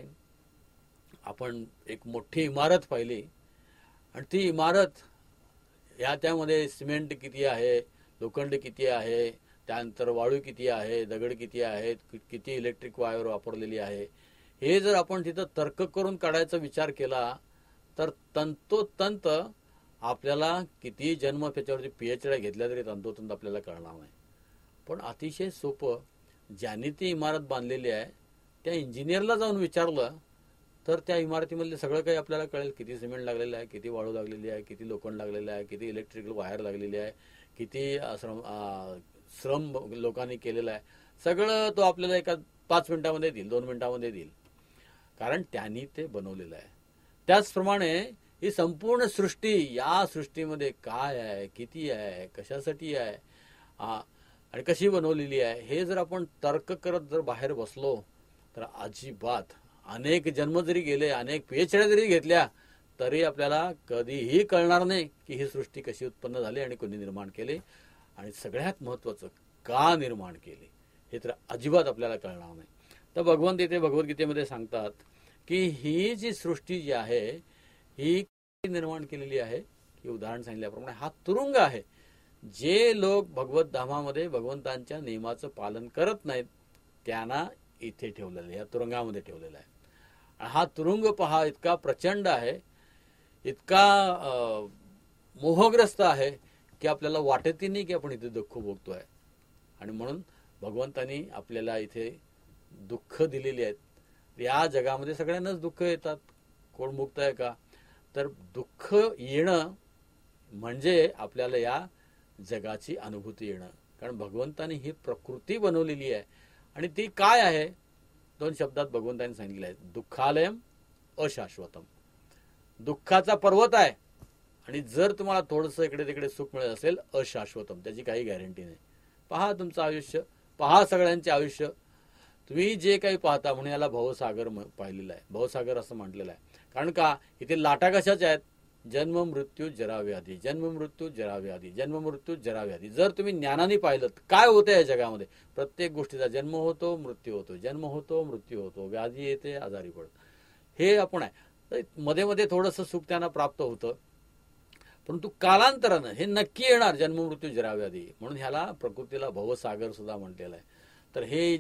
आपण एक मोठी इमारत पाहिली आणि ती इमारत या त्यामध्ये सिमेंट किती आहे, लोखंड किती आहे, त्यानंतर वाळू किती आहे, दगड किती आहेत, किती इलेक्ट्रिक वायर वापरलेली आहे, हे जर आपण तिथं तर्क करून काढायचा विचार केला तर तंतोतंत आपल्याला किती जन्म त्याच्यावरती पीएचडी घेतल्या तरी तंतोतंत आपल्याला कळणार नाही. पण अतिशय सोपं, ज्यांनी ती इमारत बांधलेली आहे त्या इंजिनियरला जाऊन विचारलं तर त्या इमारतीमधले सगळं काही आपल्याला कळेल. किती सिमेंट लागलेलं आहे, किती वाळू लागलेली आहे, किती लोखंड लागलेलं आहे, किती इलेक्ट्रिकल वायर लागलेली आहे, किती श्रम श्रम लोकांनी केलेलं आहे, सगळं तो आपल्याला एका पाच मिनिटामध्ये देईल, दोन मिनिटामध्ये देईल, कारण त्यांनी ते बनवलेलं आहे. त्याचप्रमाणे ही संपूर्ण सृष्टी, या सृष्टीमध्ये काय आहे, किती आहे, कशासाठी आहे आणि कशी बनवलेली आहे, हे जर आपण तर्क करत जर बाहेर बसलो तर अजिबात अनेक जन्म जरी गेले, अनेक पीएचड्या जरी घेतल्या तरी आपल्याला कधीही कळणार नाही की ही सृष्टी कशी उत्पन्न झाली आणि कोणी निर्माण केली, आणि सगळ्यात महत्वाचं का निर्माण केली हे तर अजिबात आपल्याला कळणार नाही. तर भगवंत इथे भगवद्गीतेमध्ये सांगतात की ही जी सृष्टी जी आहे ही निर्माण केलेली आहे की उदाहरण सांगितल्याप्रमाणे हा तुरुंग आहे. जे लोक भगवत धामामध्ये भगवंतांच्या नियमाचं पालन करत नाहीत त्यांना इथे ठेवलेलं आहे, या तुरुंगामध्ये ठेवलेला आहे. हा तुरुंग पहा इतका प्रचंड आहे, इतका मोहग्रस्त आहे की आपल्याला वाटतही नाही की आपण इथे दुःख भोगतोय. आणि म्हणून भगवंतांनी आपल्याला इथे दुःख दिलेली आहेत. या जगामध्ये सगळ्यांनाच दुःख येतात, कोण मुक्त आहे का? तर दुःख येणं म्हणजे आपल्याला या जगाची अनुभूती येणं, कारण भगवंतांनी ही प्रकृती बनवलेली आहे. आणि ती काय आहे? दोन शब्दात भगवंतांनी सांगितलं आहे, दुःखालयम अशाश्वतम. दुःखाचा पर्वत आहे आणि जर तुम्हाला थोडंसं इकडे तिकडे सुख मिळत असेल, अशाश्वतम, त्याची काही गॅरंटी नाही. पहा तुमचं आयुष्य, पहा सगळ्यांचे आयुष्य, तुम्ही जे काही पाहता म्हणून याला भवसागर पाहिलेला आहे, भवसागर असं म्हटलेलं आहे. कारण का? इथे लाटा कशाच्या आहेत? जन्म मृत्यू जराव्याधी, जन्म मृत्यू जराव्याधी, जन्म मृत्यू जराव्याधी. जर तुम्ही ज्ञानाने पाहिलं काय होतं या जगामध्ये, प्रत्येक गोष्टीचा जन्म होतो, मृत्यू होतो, जन्म होतो, मृत्यू होतो, व्याधी येते, आजारी पडतो, हे आपण आहे. मध्ये मध्ये थोडंसं सुख त्यांना प्राप्त होतं, परंतु कालांतरानं हे नक्की येणार, जन्म मृत्यू जराव्याधी. म्हणून ह्याला प्रकृतीला भवसागर सुद्धा म्हटलेलं आहे. तर हे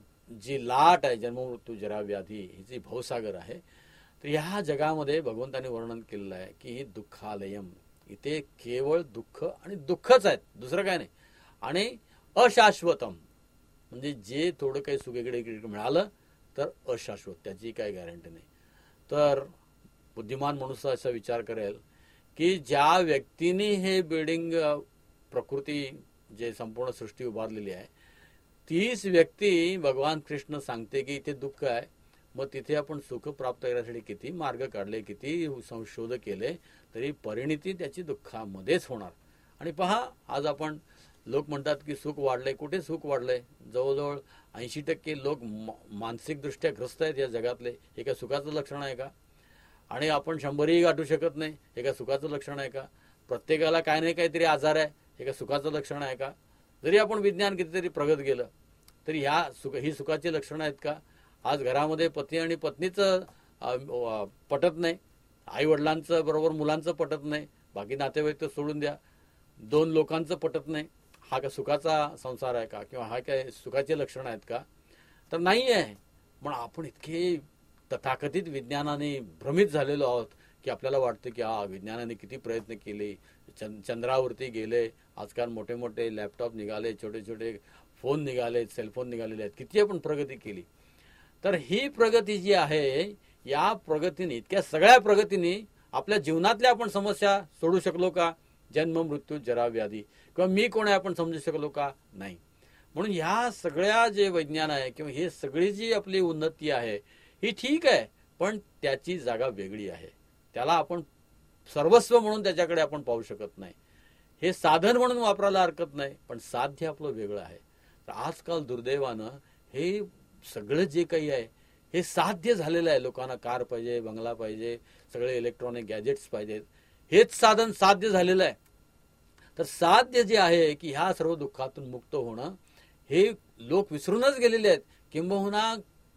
जी लाट आहे जन्म मृत्यू जराव्याधी, ही जी भवसागर आहे, तर ह्या जगामध्ये भगवंतांनी वर्णन केलेलं आहे की ही दुःखालयम, इथे केवळ दुःख आणि दुःखच आहेत, दुसरं काय नाही. आणि अशाश्वतम म्हणजे जे थोडं काही सुख इकडे इकडे मिळालं तर अशाश्वत, त्याची काही गॅरंटी नाही. तर बुद्धिमान मनुष्य असा विचार करेल की ज्या व्यक्तीने हे बिल्डिंग प्रकृती जे संपूर्ण सृष्टी उभारलेली आहे, तीच व्यक्ती भगवान कृष्ण सांगते की इथे दुःख आहे, मग तिथे आपण सुख प्राप्त करण्यासाठी किती मार्ग काढले, किती संशोध केले, तरी परिणिती त्याची दुःखामध्येच होणार. आणि पहा आज आपण लोक म्हणतात की सुख वाढलंय, कुठे सुख वाढलंय? जवळजवळ ऐंशी टक्के लोक मानसिकदृष्ट्या ग्रस्त आहेत या जगातले. हे काय सुखाचं लक्षण आहे का? आणि आपण शंभरही गाठू शकत नाही, हे काय सुखाचं लक्षण आहे का? प्रत्येकाला काय नाही काहीतरी आजार आहे, हे काय सुखाचं लक्षण आहे का? जरी आपण विज्ञान कितीतरी प्रगत गेलं तरी ह्या सुख ही सुखाची लक्षणं आहेत का? आज घरामध्ये पती आणि पत्नीचं पटत नाही, आई वडिलांचं बरोबर मुलांचं पटत नाही, बाकी नातेवाईक तर सोडून द्या, दोन लोकांचं पटत नाही, हा काय सुखाचा संसार आहे का? किंवा हा काय सुखाचे लक्षण आहेत का? तर नाही आहे. पण आपण इतके तथाकथित विज्ञानाने भ्रमित झालेलो आहोत की आपल्याला वाटतं की हा विज्ञानाने किती प्रयत्न केले, चंद्रावरती गेले, आजकाल मोठे मोठे लॅपटॉप निघाले, छोटे छोटे फोन निघाले, सेलफोन निघालेले आहेत, किती आपण प्रगती केली. तर ही प्रगती जी आहे, या प्रगतीने, इतक्या सगळ्या प्रगतीने आपल्या जीवनातल्या आपण समस्या सोडू शकलो का? जन्म मृत्यू जरा व्याधी किंवा मी कोण आहे आपण समजू शकलो का? नाही. म्हणून ह्या सगळ्या जे विज्ञान आहे किंवा हे सगळी जी आपली उन्नती आहे ही ठीक आहे, पण त्याची जागा वेगळी आहे. त्याला आपण सर्वस्व म्हणून त्याच्याकडे आपण पाहू शकत नाही. हे साधन म्हणून वापरायला हरकत नाही, पण साध्य आपलं वेगळं आहे. तर आजकाल दुर्दैवानं हे सगळं जे काही आहे हे साध्य झालेलं आहे. लोकांना कार पाहिजे, बंगला पाहिजे, सगळे इलेक्ट्रॉनिक गॅजेट्स पाहिजेत, हेच साधन साध्य झालेलं आहे. तर साध्य जे आहे की ह्या सर्व दुःखातून मुक्त होणं हे लोक विसरूनच गेलेले आहेत. किंबहुना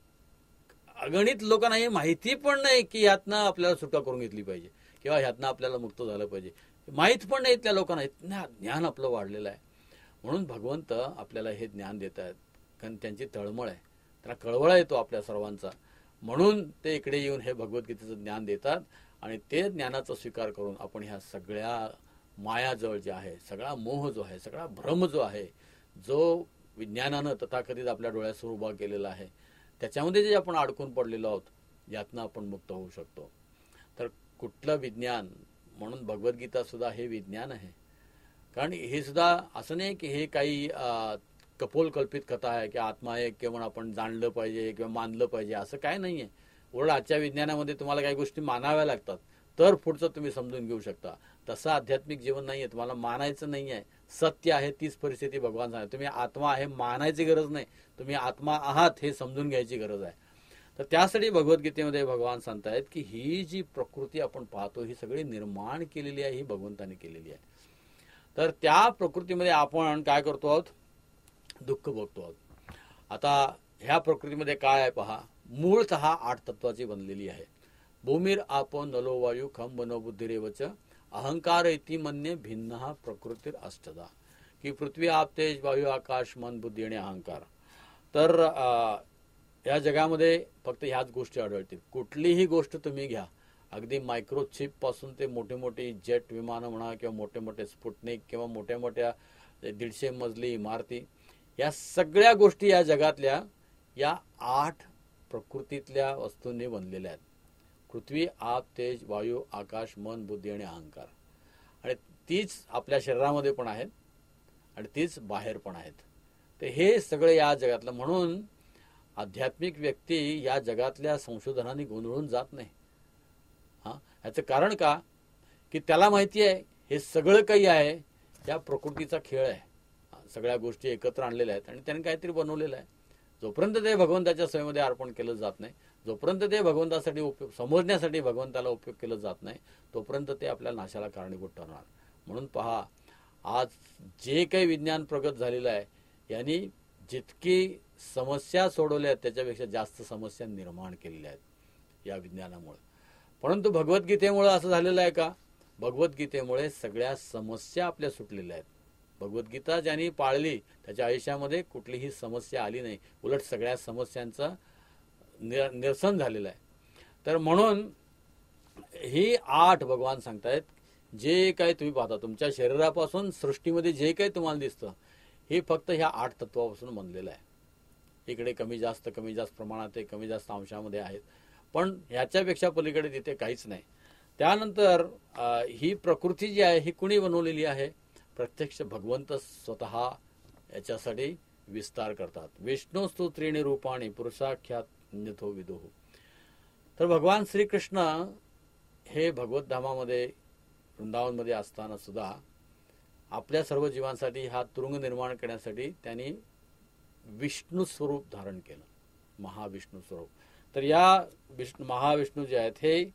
अगणित लोकांना हे माहिती पण नाही की ह्यातनं आपल्याला सुटका करून घेतली पाहिजे किंवा ह्यातनं आपल्याला मुक्त झालं पाहिजे, माहीत पण नाही त्या लोकांना. इतकं ज्ञान आपलं वाढलेलं आहे. म्हणून भगवंत आपल्याला हे ज्ञान देत आहेत, कारण त्यांची तळमळ आहे, त्यांना कळवळा येतो आपल्या सर्वांचा. म्हणून ते इकडे येऊन हे भगवद्गीतेचं ज्ञान देतात आणि ते ज्ञानाचा स्वीकार करून आपण ह्या सगळ्या मायाजळ जे आहे, सगळा मोह जो आहे, सगळा भ्रम जो आहे, जो विज्ञानानं तथाकथित आपल्या डोळ्यासमोर उभा केलेला आहे, त्याच्यामध्ये जे आपण अडकून पडलेलो आहोत, यातनं आपण मुक्त होऊ शकतो. तर कुठलं विज्ञान, म्हणून भगवद्गीता सुद्धा हे विज्ञान आहे. कारण हे सुद्धा असं नाही की हे काही कपोल कल्पित कथा आहे की आत्मा आहे किंवा आपण जाणलं पाहिजे किंवा मानलं पाहिजे, असं काय नाही आहे. उलट आजच्या विज्ञानामध्ये तुम्हाला काही गोष्टी मानाव्या लागतात तर पुढचं तुम्ही समजून घेऊ शकता. तसं आध्यात्मिक जीवन नाही आहे, तुम्हाला मानायचं नाही आहे. सत्य आहे तीच परिस्थिती भगवान सांगतात. तुम्ही आत्मा आहे मानायची गरज नाही, तुम्ही आत्मा आहात हे समजून घ्यायची गरज आहे. तर त्यासाठी भगवद्गीतेमध्ये भगवान सांगतायत की ही जी प्रकृती आपण पाहतो ही सगळी निर्माण केलेली आहे, ही भगवंताने केलेली आहे. तर त्या प्रकृतीमध्ये आपण काय करतो आहोत, दुःख भोगतो आहोत. आता ह्या प्रकृतीमध्ये काय आहे पहा, मूळतः आठ तत्वाची बनलेली आहे. भूमीर आप नलो वायू खम बनो बुद्धिरेवच अहंकार इति मन्ये भिन्न प्रकृतीर अष्टदा, की पृथ्वी आप तेज वायू आकाश मन बुद्धी आणि अहंकार. तर या जगामध्ये फक्त ह्याच गोष्टी आढळतील. कुठलीही गोष्ट तुम्ही घ्या, अगदी मायक्रोचिप पासून ते मोठे मोठे जेट विमानं म्हणा किंवा मोठे मोठे स्पुटनिक किंवा मोठ्या मोठ्या दीडशे मजली इमारती, या सगळ्या गोष्टी या जगातल्या या आठ प्रकृतीतल्या वस्तूंनी बनलेल्या आहेत. पृथ्वी आप तेज वायू आकाश मन बुद्धी आणि अहंकार. आणि तीच आपल्या शरीरामध्ये पण आहेत आणि तीच बाहेर पण आहेत. तर हे सगळे या जगातलं, म्हणून आध्यात्मिक व्यक्ती या जगातल्या संशोधनाने गोंधळून जात नाही. हा, याचं कारण का, की त्याला माहिती आहे हे सगळं काही आहे या प्रकृतीचा खेळ आहे. सगळ्या गोष्टी एकत्र आणलेल्या आहेत आणि त्याने काहीतरी बनवलेलं आहे. जोपर्यंत ते भगवंताच्या सेवेमध्ये अर्पण केलं जात नाही, जोपर्यंत ते भगवंतासाठी उपयोग समजण्यासाठी भगवंताला उपयोग केलं जात नाही, तोपर्यंत ते आपल्या नाशाला कारणीभूत ठरणार. म्हणून पहा, आज जे काही विज्ञान प्रगत झालेलं आहे यांनी जितकी समस्या सोडवल्या आहेत त्याच्यापेक्षा जास्त समस्या निर्माण केलेल्या आहेत या विज्ञानामुळे. परंतु भगवद्गीतेमुळे असं झालेलं आहे का, भगवद्गीतेमुळे सगळ्या समस्या आपल्या सुटलेल्या आहेत. भगवद्गीता ज्यांनी पाळली त्याच्या आयुष्यामध्ये कुठलीही समस्या आली नाही, उलट सगळ्या समस्यांचं निरसन झालेलं आहे. तर म्हणून ही आठ भगवान सांगतायत, जे काही तुम्ही पाहता तुमच्या शरीरापासून सृष्टीमध्ये जे काही तुम्हाला दिसतं हे फक्त ह्या आठ तत्वापासून बनलेलं आहे. इकडे कमी जास्त कमी जास्त प्रमाणात आहे, कमी जास्त अंशामध्ये आहेत, पण ह्याच्यापेक्षा पलीकडे तिथे काहीच नाही. त्यानंतर ही प्रकृती जी आहे ही कुणी बनवलेली आहे, प्रत्यक्ष भगवंत स्वतः याच्यासाठी विस्तार करतात. विष्णुस्तु त्रीणी रूपाणी पुरुषाख्यात न्यथो विदुः. तर भगवान श्रीकृष्ण हे भगवत धामामध्ये वृंदावनमध्ये असताना सुद्धा आपल्या सर्व जीवांसाठी हा तुरुंग निर्माण करण्यासाठी त्यांनी विष्णू स्वरूप धारण केलं, महाविष्णू स्वरूप. तर या विष्णू महाविष्णू जे आहेत हे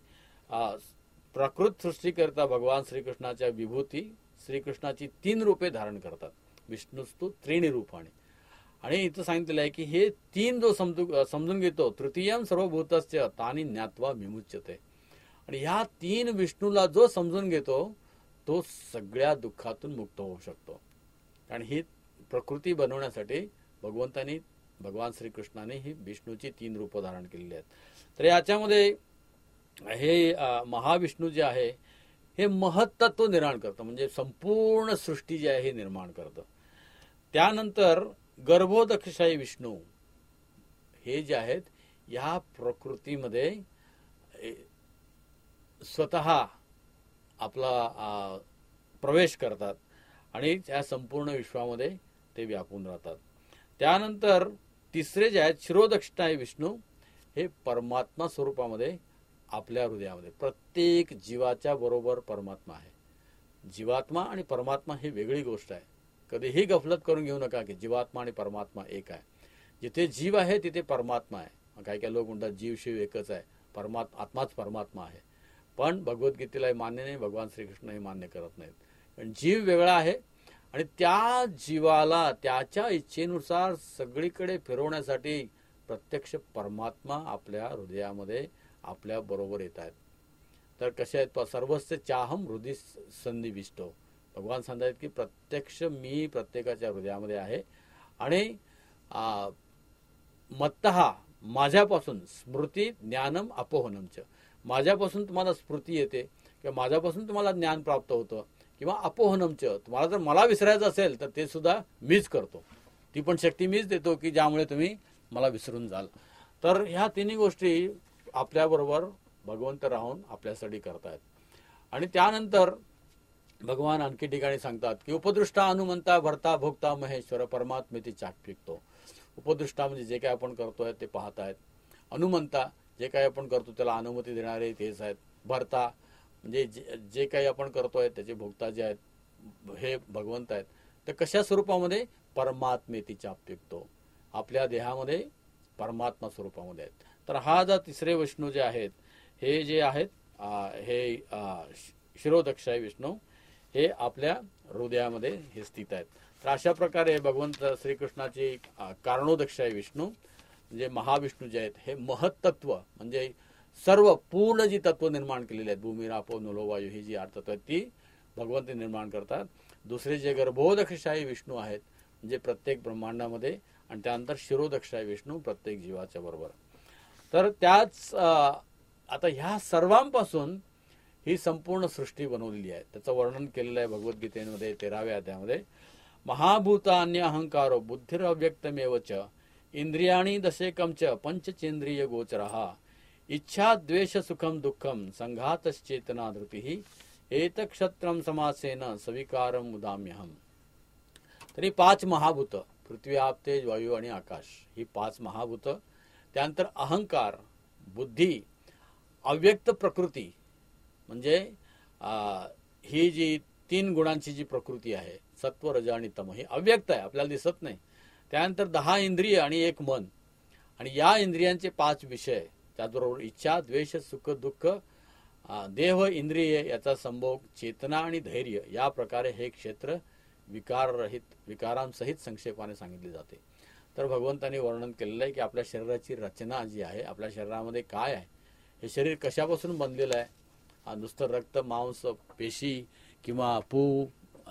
प्राकृत सृष्टीकरता भगवान श्रीकृष्णाच्या विभूती श्रीकृष्णाची तीन रूपे धारण करतात. विष्णुस्तु त्रीणी रूपाणी. आणि इथं सांगितलेलं आहे की हे तीन जो समजू समजून घेतो, तृतीयम सर्वभूतस्य तानि ज्ञात्वा विमुच्यते. आणि ह्या तीन विष्णूला जो समजून घेतो तो सगळ्या दुःखातून मुक्त होऊ शकतो. कारण ही प्रकृती बनवण्यासाठी भगवंतानी भगवान श्रीकृष्णाने ही विष्णूची तीन रूपं धारण केलेली आहेत. तर याच्यामध्ये हे महाविष्णू जे आहे हे महत्त्व निर्माण करतं, म्हणजे संपूर्ण सृष्टी जी आहे हे निर्माण करतं. त्यानंतर गर्भोदकशाही विष्णू हे जे आहेत या प्रकृतीमध्ये स्वतः आपला प्रवेश करतात आणि त्या संपूर्ण विश्वामध्ये ते व्यापून राहतात. त्यानंतर तिसरे जे आहेत शिरोदक्षिणाही विष्णू हे परमात्मा स्वरूपामध्ये आपल्या हृदयामध्ये, प्रत्येक जीवाच्या बरोबर परमात्मा आहे. जीवात्मा आणि परमात्मा ही वेगळी गोष्ट आहे. कधीही गफलत करून घेऊ नका की जीवात्मा आणि परमात्मा एक आहे. जिथे जीव आहे तिथे परमात्मा आहे. काही काही लोक म्हणतात जीव शिव एकच आहे, परमात्मा आत्माच परमात्मा आहे. पण भगवद्गीतेला हे मान्य नाही, भगवान श्रीकृष्ण हे मान्य करत नाहीत. कारण जीव वेगळा आहे आणि त्या जीवाला त्याच्या इच्छेनुसार सगळीकडे फिरवण्यासाठी प्रत्यक्ष परमात्मा आपल्या हृदयामध्ये आपल्या बरोबर येत आहेत. तर कसे आहेत, सर्वस्य चाहम हृदय सन्निविष्टो. भगवान सांगतात की प्रत्यक्ष मी प्रत्येकाच्या हृदयामध्ये आहे आणि मत्तहा माझ्यापासून स्मृती ज्ञानम अपोहनमच, माझ्यापासून तुम्हाला स्मृती येते किंवा माझ्यापासून तुम्हाला ज्ञान प्राप्त होतं, किंवा अपोहनमच तुम्हाला जर मला विसरायचं असेल तर ते सुद्धा मीच करतो. ती पण शक्ती मीच देतो की ज्यामुळे तुम्ही मला विसरून जाल. तर ह्या तिन्ही गोष्टी आपल्याबरोबर भगवंत राहून आपल्यासाठी करतायत. आणि त्यानंतर भगवान आणखी ठिकाणी सांगतात की उपदृष्टा अनुमंता भरता भोगता महेश्वर परमात्मेती चाकपिकतो. उपदृष्टा म्हणजे जे काही आपण करतोय ते पाहतायत. अनुमंता जे काही आपण करतो त्याला अनुमती देणारे तेच आहेत. भरता म्हणजे जे जे काही आपण करतोय त्याचे भोगता जे आहेत हे भगवंत आहेत. तर कशा स्वरूपामध्ये, परमात्मेती चाकपिकतो, आपल्या देहामध्ये परमात्मा स्वरूपामध्ये आहेत. तर हा जो तिसरे विष्णू जे आहेत हे जे आहेत हे शिरोदक्षाई विष्णू हे आपल्या हृदयामध्ये हे स्थित आहेत. तर अशा प्रकारे भगवंत श्रीकृष्णाची कारणोदक्षाई विष्णू म्हणजे महाविष्णू जे आहेत हे महत्त्व म्हणजे सर्व पूर्ण जी तत्व निर्माण केलेली आहेत, भूमी रापो नलो वायू ही जी आठ तत्व आहेत ती भगवंत निर्माण करतात. दुसरे जे गर्भोदक्षाई विष्णू आहेत म्हणजे प्रत्येक ब्रह्मांडामध्ये, आणि त्यानंतर शिरोदक्षाई विष्णू प्रत्येक जीवाच्या बरोबर. तर त्याच आता ह्या सर्वांपासून ही संपूर्ण सृष्टी बनवलेली आहे. त्याचं वर्णन केलेलं आहे भगवद्गीतेमध्ये तेराव्या अध्यायामध्ये. महाभूतान्य अहंकारो बुद्धिरव्यक्तमेवच इंद्रियाणी दशेकमच पंचचेंद्रिय गोचरहा इच्छा द्वेष सुखम दुःखम संघातश्चेतना धृती एतक्षत्रम समासेन सविकारम मुदाम्यहम. तरी पाच महाभूत, पृथ्वी आप तेज वायू आणि आकाश, ही पाच महाभूत. त्यानंतर अहंकार, बुद्धी, अव्यक्त प्रकृती म्हणजे ही जी तीन गुणांची जी प्रकृती आहे सत्व रज आणि तम, ही अव्यक्त आहे, आपल्याला दिसत नाही. त्यानंतर दहा इंद्रिय आणि एक मन, आणि या इंद्रियांचे पाच विषय, त्याचबरोबर इच्छा द्वेष सुख दुःख देह इंद्रिय याचा संभोग चेतना आणि धैर्य, या प्रकारे हे क्षेत्र विकाररहित विकारांसहित संक्षेपाने सांगितले जाते. तर भगवंतांनी वर्णन केलेलं आहे की आपल्या शरीराची रचना जी आहे, आपल्या शरीरामध्ये काय आहे, हे शरीर कशापासून बनलेलं आहे. नुसतं रक्त मांस पेशी किंवा पू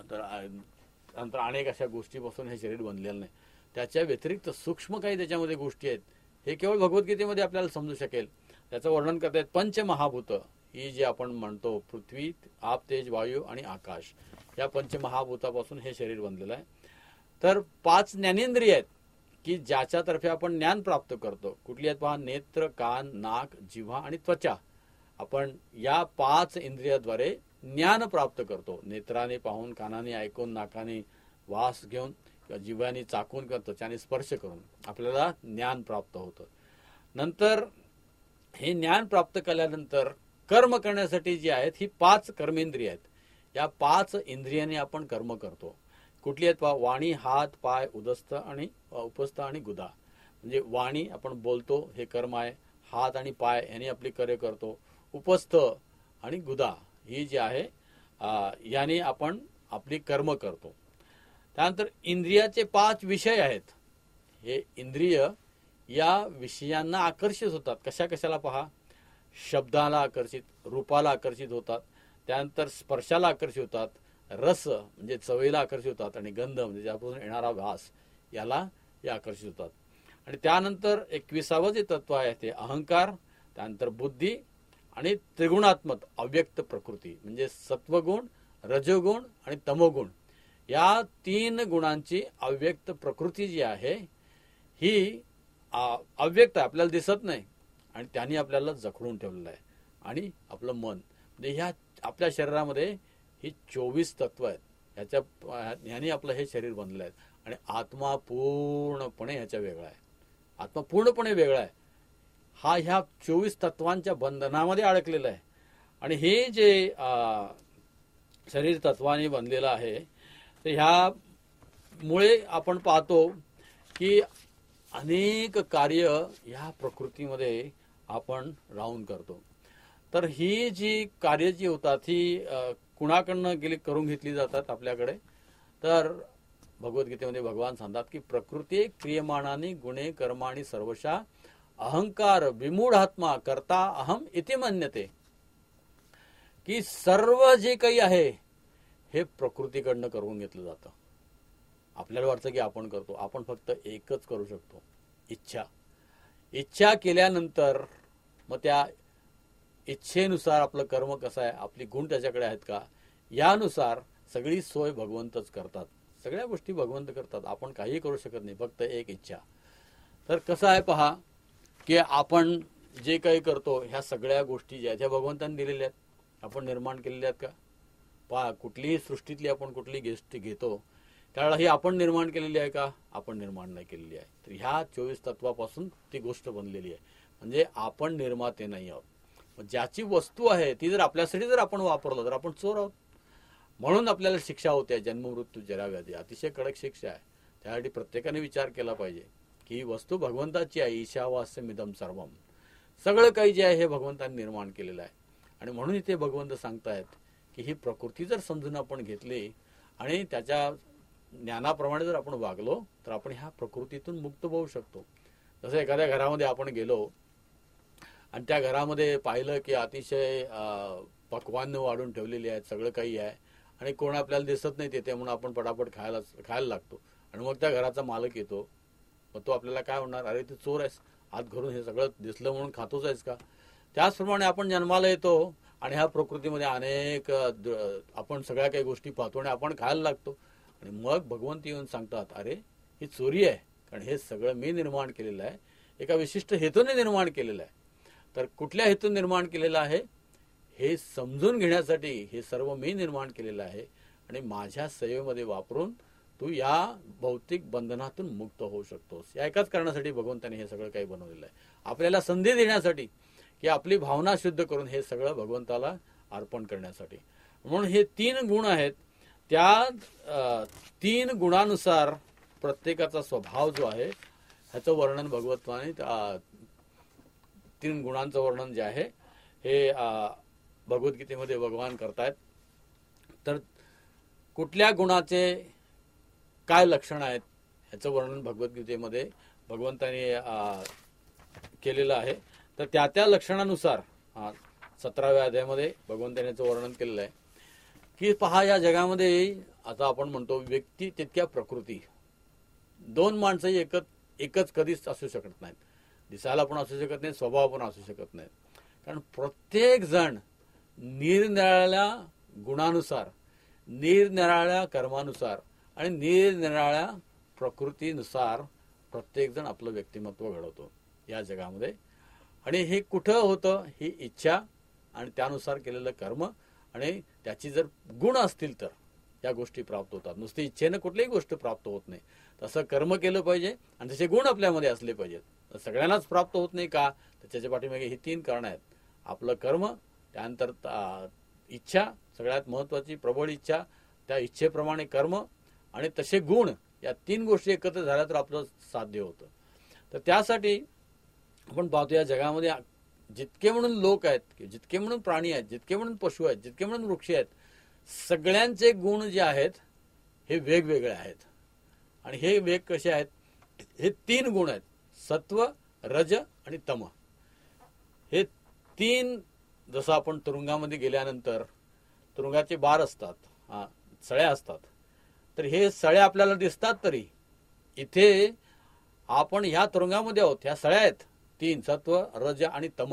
नंतर अनेक अशा गोष्टीपासून हे शरीर बनलेलं नाही. त्याच्या व्यतिरिक्त सूक्ष्म काही त्याच्यामध्ये गोष्टी आहेत, हे केवळ भगवद्गीतेमध्ये आपल्याला समजू शकेल. त्याचं वर्णन करतायत पंचमहाभूत, ही जी आपण म्हणतो पृथ्वी आप तेज वायू आणि आकाश, या पंचमहाभूतापासून हे शरीर बनलेलं आहे. तर पाच ज्ञानेंद्रिय आहेत की ज्याच्यातर्फे आपण ज्ञान प्राप्त करतो. कुठली आहेत पहा, नेत्र, कान, नाक, जिव्हा आणि त्वचा. आपण या पाच इंद्रियाद्वारे ज्ञान प्राप्त करतो. नेत्राने पाहून, कानाने ऐकून, नाकाने वास घेऊन किंवा जिव्हाने चाकून किंवा त्वचाने स्पर्श करून आपल्याला ज्ञान प्राप्त होतं. नंतर हे ज्ञान प्राप्त केल्यानंतर कर्म करण्यासाठी जी आहेत ही पाच कर्मेंद्रिय आहेत. या पाच इंद्रियाने आपण कर्म करतो. कुठली आहेत पहा, वाणी, हात, पाय, उदस्थ आणि उपस्थ आणि गुदा. म्हणजे वाणी आपण बोलतो हे कर्म आहे, हात आणि पाय यांनी आपली कार्य करतो, उपस्थ आणि गुदा ही जी आहे याने आपण आपली कर्म करतो. त्यानंतर इंद्रियाचे पाच विषय आहेत. हे इंद्रिय या विषयांना आकर्षित होतात. कशा कशाला पहा, शब्दाला आकर्षित, रूपाला आकर्षित होतात, त्यानंतर स्पर्शाला आकर्षित होतात, रस म्हणजे चवीला आकर्षित होतात, आणि गंध म्हणजे ज्यापासून येणारा वास याला हे आकर्षित होतात. आणि त्यानंतर एकविसावं जे तत्व आहे ते अहंकार, त्यानंतर बुद्धी आणि त्रिगुणात्मक अव्यक्त प्रकृती म्हणजे सत्वगुण, रजोगुण आणि तमोगुण, या तीन गुणांची अव्यक्त प्रकृती जी आहे ही अव्यक्त आहे, आपल्याला दिसत नाही, आणि त्यांनी आपल्याला जखडून ठेवलेलं आहे. आणि आपलं मन म्हणजे ह्या आपल्या शरीरामध्ये ही चोवीस तत्व आहेत. ह्याच्या ह्याने आपलं हे शरीर बनलेलं आहे. आणि आत्मा पूर्णपणे ह्याच्या वेगळा आहे. आत्मा पूर्णपणे वेगळा आहे. हा ह्या चोवीस तत्वांच्या बंधनामध्ये अडकलेला आहे. आणि हे जे शरीर तत्वाने बनलेलं आहे. तर ह्यामुळे आपण पाहतो की अनेक कार्य ह्या प्रकृतीमध्ये आपण राहून करतो. तर ही जी कार्य जी होतात ही कुणाकडनं गेली करून घेतली जातात आपल्याकडे. तर भगवद्गीतेमध्ये भगवान सांगतात की प्रकृती क्रियमाणानी गुणे कर्माणी सर्वशा अहंकार विमूढात्मा करता अहम इति मन्यते. की सर्व जे काही आहे हे प्रकृतीकडनं करून घेतलं जातं. आपल्याला वाटतं की आपण करतो, आपण फक्त एकच करू शकतो, इच्छा. इच्छा केल्यानंतर मग त्या इच्छेनुसार आपलं कर्म कसं आहे, आपली गुण त्याच्याकडे आहेत का, यानुसार सगळी सोय भगवंतच करतात. सगळ्या गोष्टी भगवंत करतात, आपण काही करू शकत नाही, फक्त एक इच्छा. तर कसं आहे पहा की आपण जे काही करतो ह्या सगळ्या गोष्टी ज्या त्या भगवंतांनी दिलेल्या आहेत, आपण निर्माण केलेल्या आहेत का. पहा कुठलीही सृष्टीतली आपण कुठली गोष्टी घेतो त्यावेळेला ही आपण निर्माण केलेली आहे का, आपण निर्माण नाही केलेली आहे. तर ह्या चोवीस तत्वापासून ती गोष्ट बनलेली आहे. म्हणजे आपण निर्माते नाही आहोत. ज्याची वस्तू आहे ती जर आपल्यासाठी जर आपण वापरलं तर आपण चोर आहोत. म्हणून आपल्याला शिक्षा होते, जन्ममृत्यू जराव्याधी, अतिशय कडक शिक्षा आहे. त्यासाठी प्रत्येकाने विचार केला पाहिजे की ही वस्तू भगवंताची आहे. ईशावास्यमिदं सर्वम, सगळं काही जे आहे हे भगवंतांनी निर्माण केलेलं आहे. आणि म्हणून इथे भगवंत सांगतायत की ही प्रकृती जर समजून आपण घेतली आणि त्याच्या ज्ञानाप्रमाणे जर आपण वागलो तर आपण ह्या प्रकृतीतून मुक्त होऊ शकतो. जसं एखाद्या घरामध्ये आपण गेलो आणि त्या घरामध्ये पाहिलं की अतिशय पक्वान्न वाढून ठेवलेली आहेत, सगळं काही आहे, आणि कोण आपल्याला दिसत नाही तिथे म्हणून आपण पटापट खायला खायला लागतो. आणि मग त्या घराचा मालक येतो, मग तो आपल्याला काय म्हणणार, अरे ते चोर आहेस, हात घरून हे सगळं दिसलं म्हणून खातोच आहेस का. त्याचप्रमाणे आपण जन्माला येतो आणि ह्या प्रकृतीमध्ये अनेक आपण सगळ्या काही गोष्टी पाहतो आणि आपण खायला लागतो. आणि मग भगवंत येऊन सांगतात, अरे ही चोरी आहे, कारण हे सगळं मी निर्माण केलेलं आहे, एका विशिष्ट हेतूने निर्माण केलेलं आहे. तर कुठल्या हेतून निर्माण केलेलं आहे हे समजून घेण्यासाठी हे सर्व मी निर्माण केलेलं आहे. आणि माझ्या सेवेमध्ये वापरून तू या भौतिक बंधनातून मुक्त होऊ शकतोस. या एकाच कारणासाठी भगवंताने हे सगळं काही बनवलेलं आहे, आपल्याला संधी देण्यासाठी, की आपली भावना शुद्ध करून हे सगळं भगवंताला अर्पण करण्यासाठी. म्हणून हे तीन गुण आहेत, त्या तीन गुणानुसार प्रत्येकाचा स्वभाव जो आहे ह्याचं वर्णन भगवंताने, तीन गुणांचं वर्णन जे आहे हे भगवद्गीतेमध्ये भगवान करतायत. तर कुठल्या गुणाचे काय लक्षण आहेत ह्याचं वर्णन भगवद्गीतेमध्ये भगवंताने केलेलं आहे. तर त्या त्या लक्षणानुसार सतराव्या अध्यायामध्ये भगवंताने याचं वर्णन केलेलं आहे की पहा, या जगामध्ये आता आपण म्हणतो व्यक्ती तितक्या प्रकृती, दोन माणसं एकच एकच कधीच असू शकत नाहीत. दिसायला पण असू शकत नाही, स्वभाव पण असू शकत नाहीत. कारण प्रत्येक जण निरनिराळ्या गुणानुसार, निरनिराळ्या कर्मानुसार आणि निरनिराळ्या प्रकृतीनुसार प्रत्येक जण आपलं व्यक्तिमत्व घडवतो या जगामध्ये. आणि हे कुठं होतं, ही इच्छा आणि त्यानुसार केलेलं कर्म आणि त्याची जर गुण असतील तर या गोष्टी प्राप्त होतात. नुसती इच्छेनं कुठलीही गोष्ट प्राप्त होत नाही. तसं कर्म केलं पाहिजे आणि तसे गुण आपल्यामध्ये असले पाहिजेत. सगळ्यांनाच प्राप्त होत नाही का, तर त्याच्या पाठीमागे ही तीन कारणं आहेत. आपलं कर्म, त्यानंतर इच्छा, सगळ्यात महत्वाची प्रबळ इच्छा, त्या इच्छेप्रमाणे कर्म आणि तसे गुण, या तीन गोष्टी एकत्र झाल्या तर आपलं साध्य होतं. तर त्यासाठी आपण पाहतो या जगामध्ये जितके म्हणून लोक आहेत, जितके म्हणून प्राणी आहेत, जितके म्हणून पशु आहेत, जितके म्हणून वृक्ष आहेत, सगळ्यांचे गुण जे आहेत हे वेगवेगळे आहेत. आणि हे वेग कसे आहेत, हे तीन गुण आहेत, सत्व, रज आणि तम. हे तीन, जसं आपण तुरुंगामध्ये गेल्यानंतर तुरुंगाचे बार असतात, हा सळ्या असतात, तर हे सळ्या आपल्याला दिसतात. तरी इथे आपण ह्या तुरुंगामध्ये आहोत, ह्या सळ्या आहेत तीन, सत्व, रज आणि तम.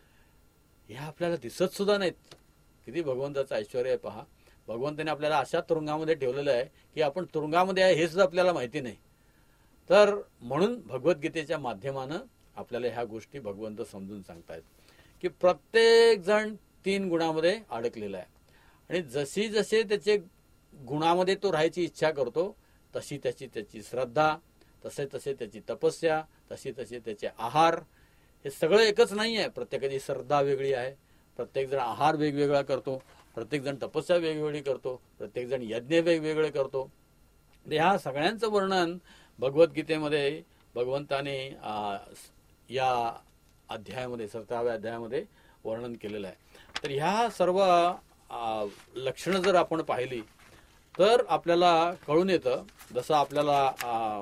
ह्या आपल्याला दिसत सुद्धा नाहीत. किती भगवंताचं ऐश्वर्य आहे पहा. भगवंताने आपल्याला अशा तुरुंगामध्ये ठेवलेलं आहे की आपण तुरुंगामध्ये आहे हे सुद्धा आपल्याला माहिती नाही. तर म्हणून भगवद्गीतेच्या माध्यमानं आपल्याला ह्या गोष्टी भगवंत समजून सांगतायत की प्रत्येक जण तीन गुणामध्ये अडकलेला आहे. आणि जशी जसे त्याचे गुणामध्ये तो राहायची इच्छा करतो, तशी त्याची त्याची श्रद्धा, तसे तसे त्याची तपस्या, तशी तसे त्याचे आहार, हे सगळं एकच नाही आहे. प्रत्येकाची श्रद्धा वेगळी आहे, प्रत्येक जण आहार वेगवेगळा करतो प्रत्येक जण तपस्या वेगवेगळी करतो, प्रत्येक जण यज्ञ वेगवेगळे करतो. ह्या सगळ्यांचं वर्णन भगवद्गीतेमध्ये भगवंताने या अध्यायामध्ये सतराव्या अध्यायामध्ये वर्णन केलेलं आहे. तर ह्या सर्व लक्षणं जर आपण पाहिली तर आपल्याला कळून येतं, जसं आपल्याला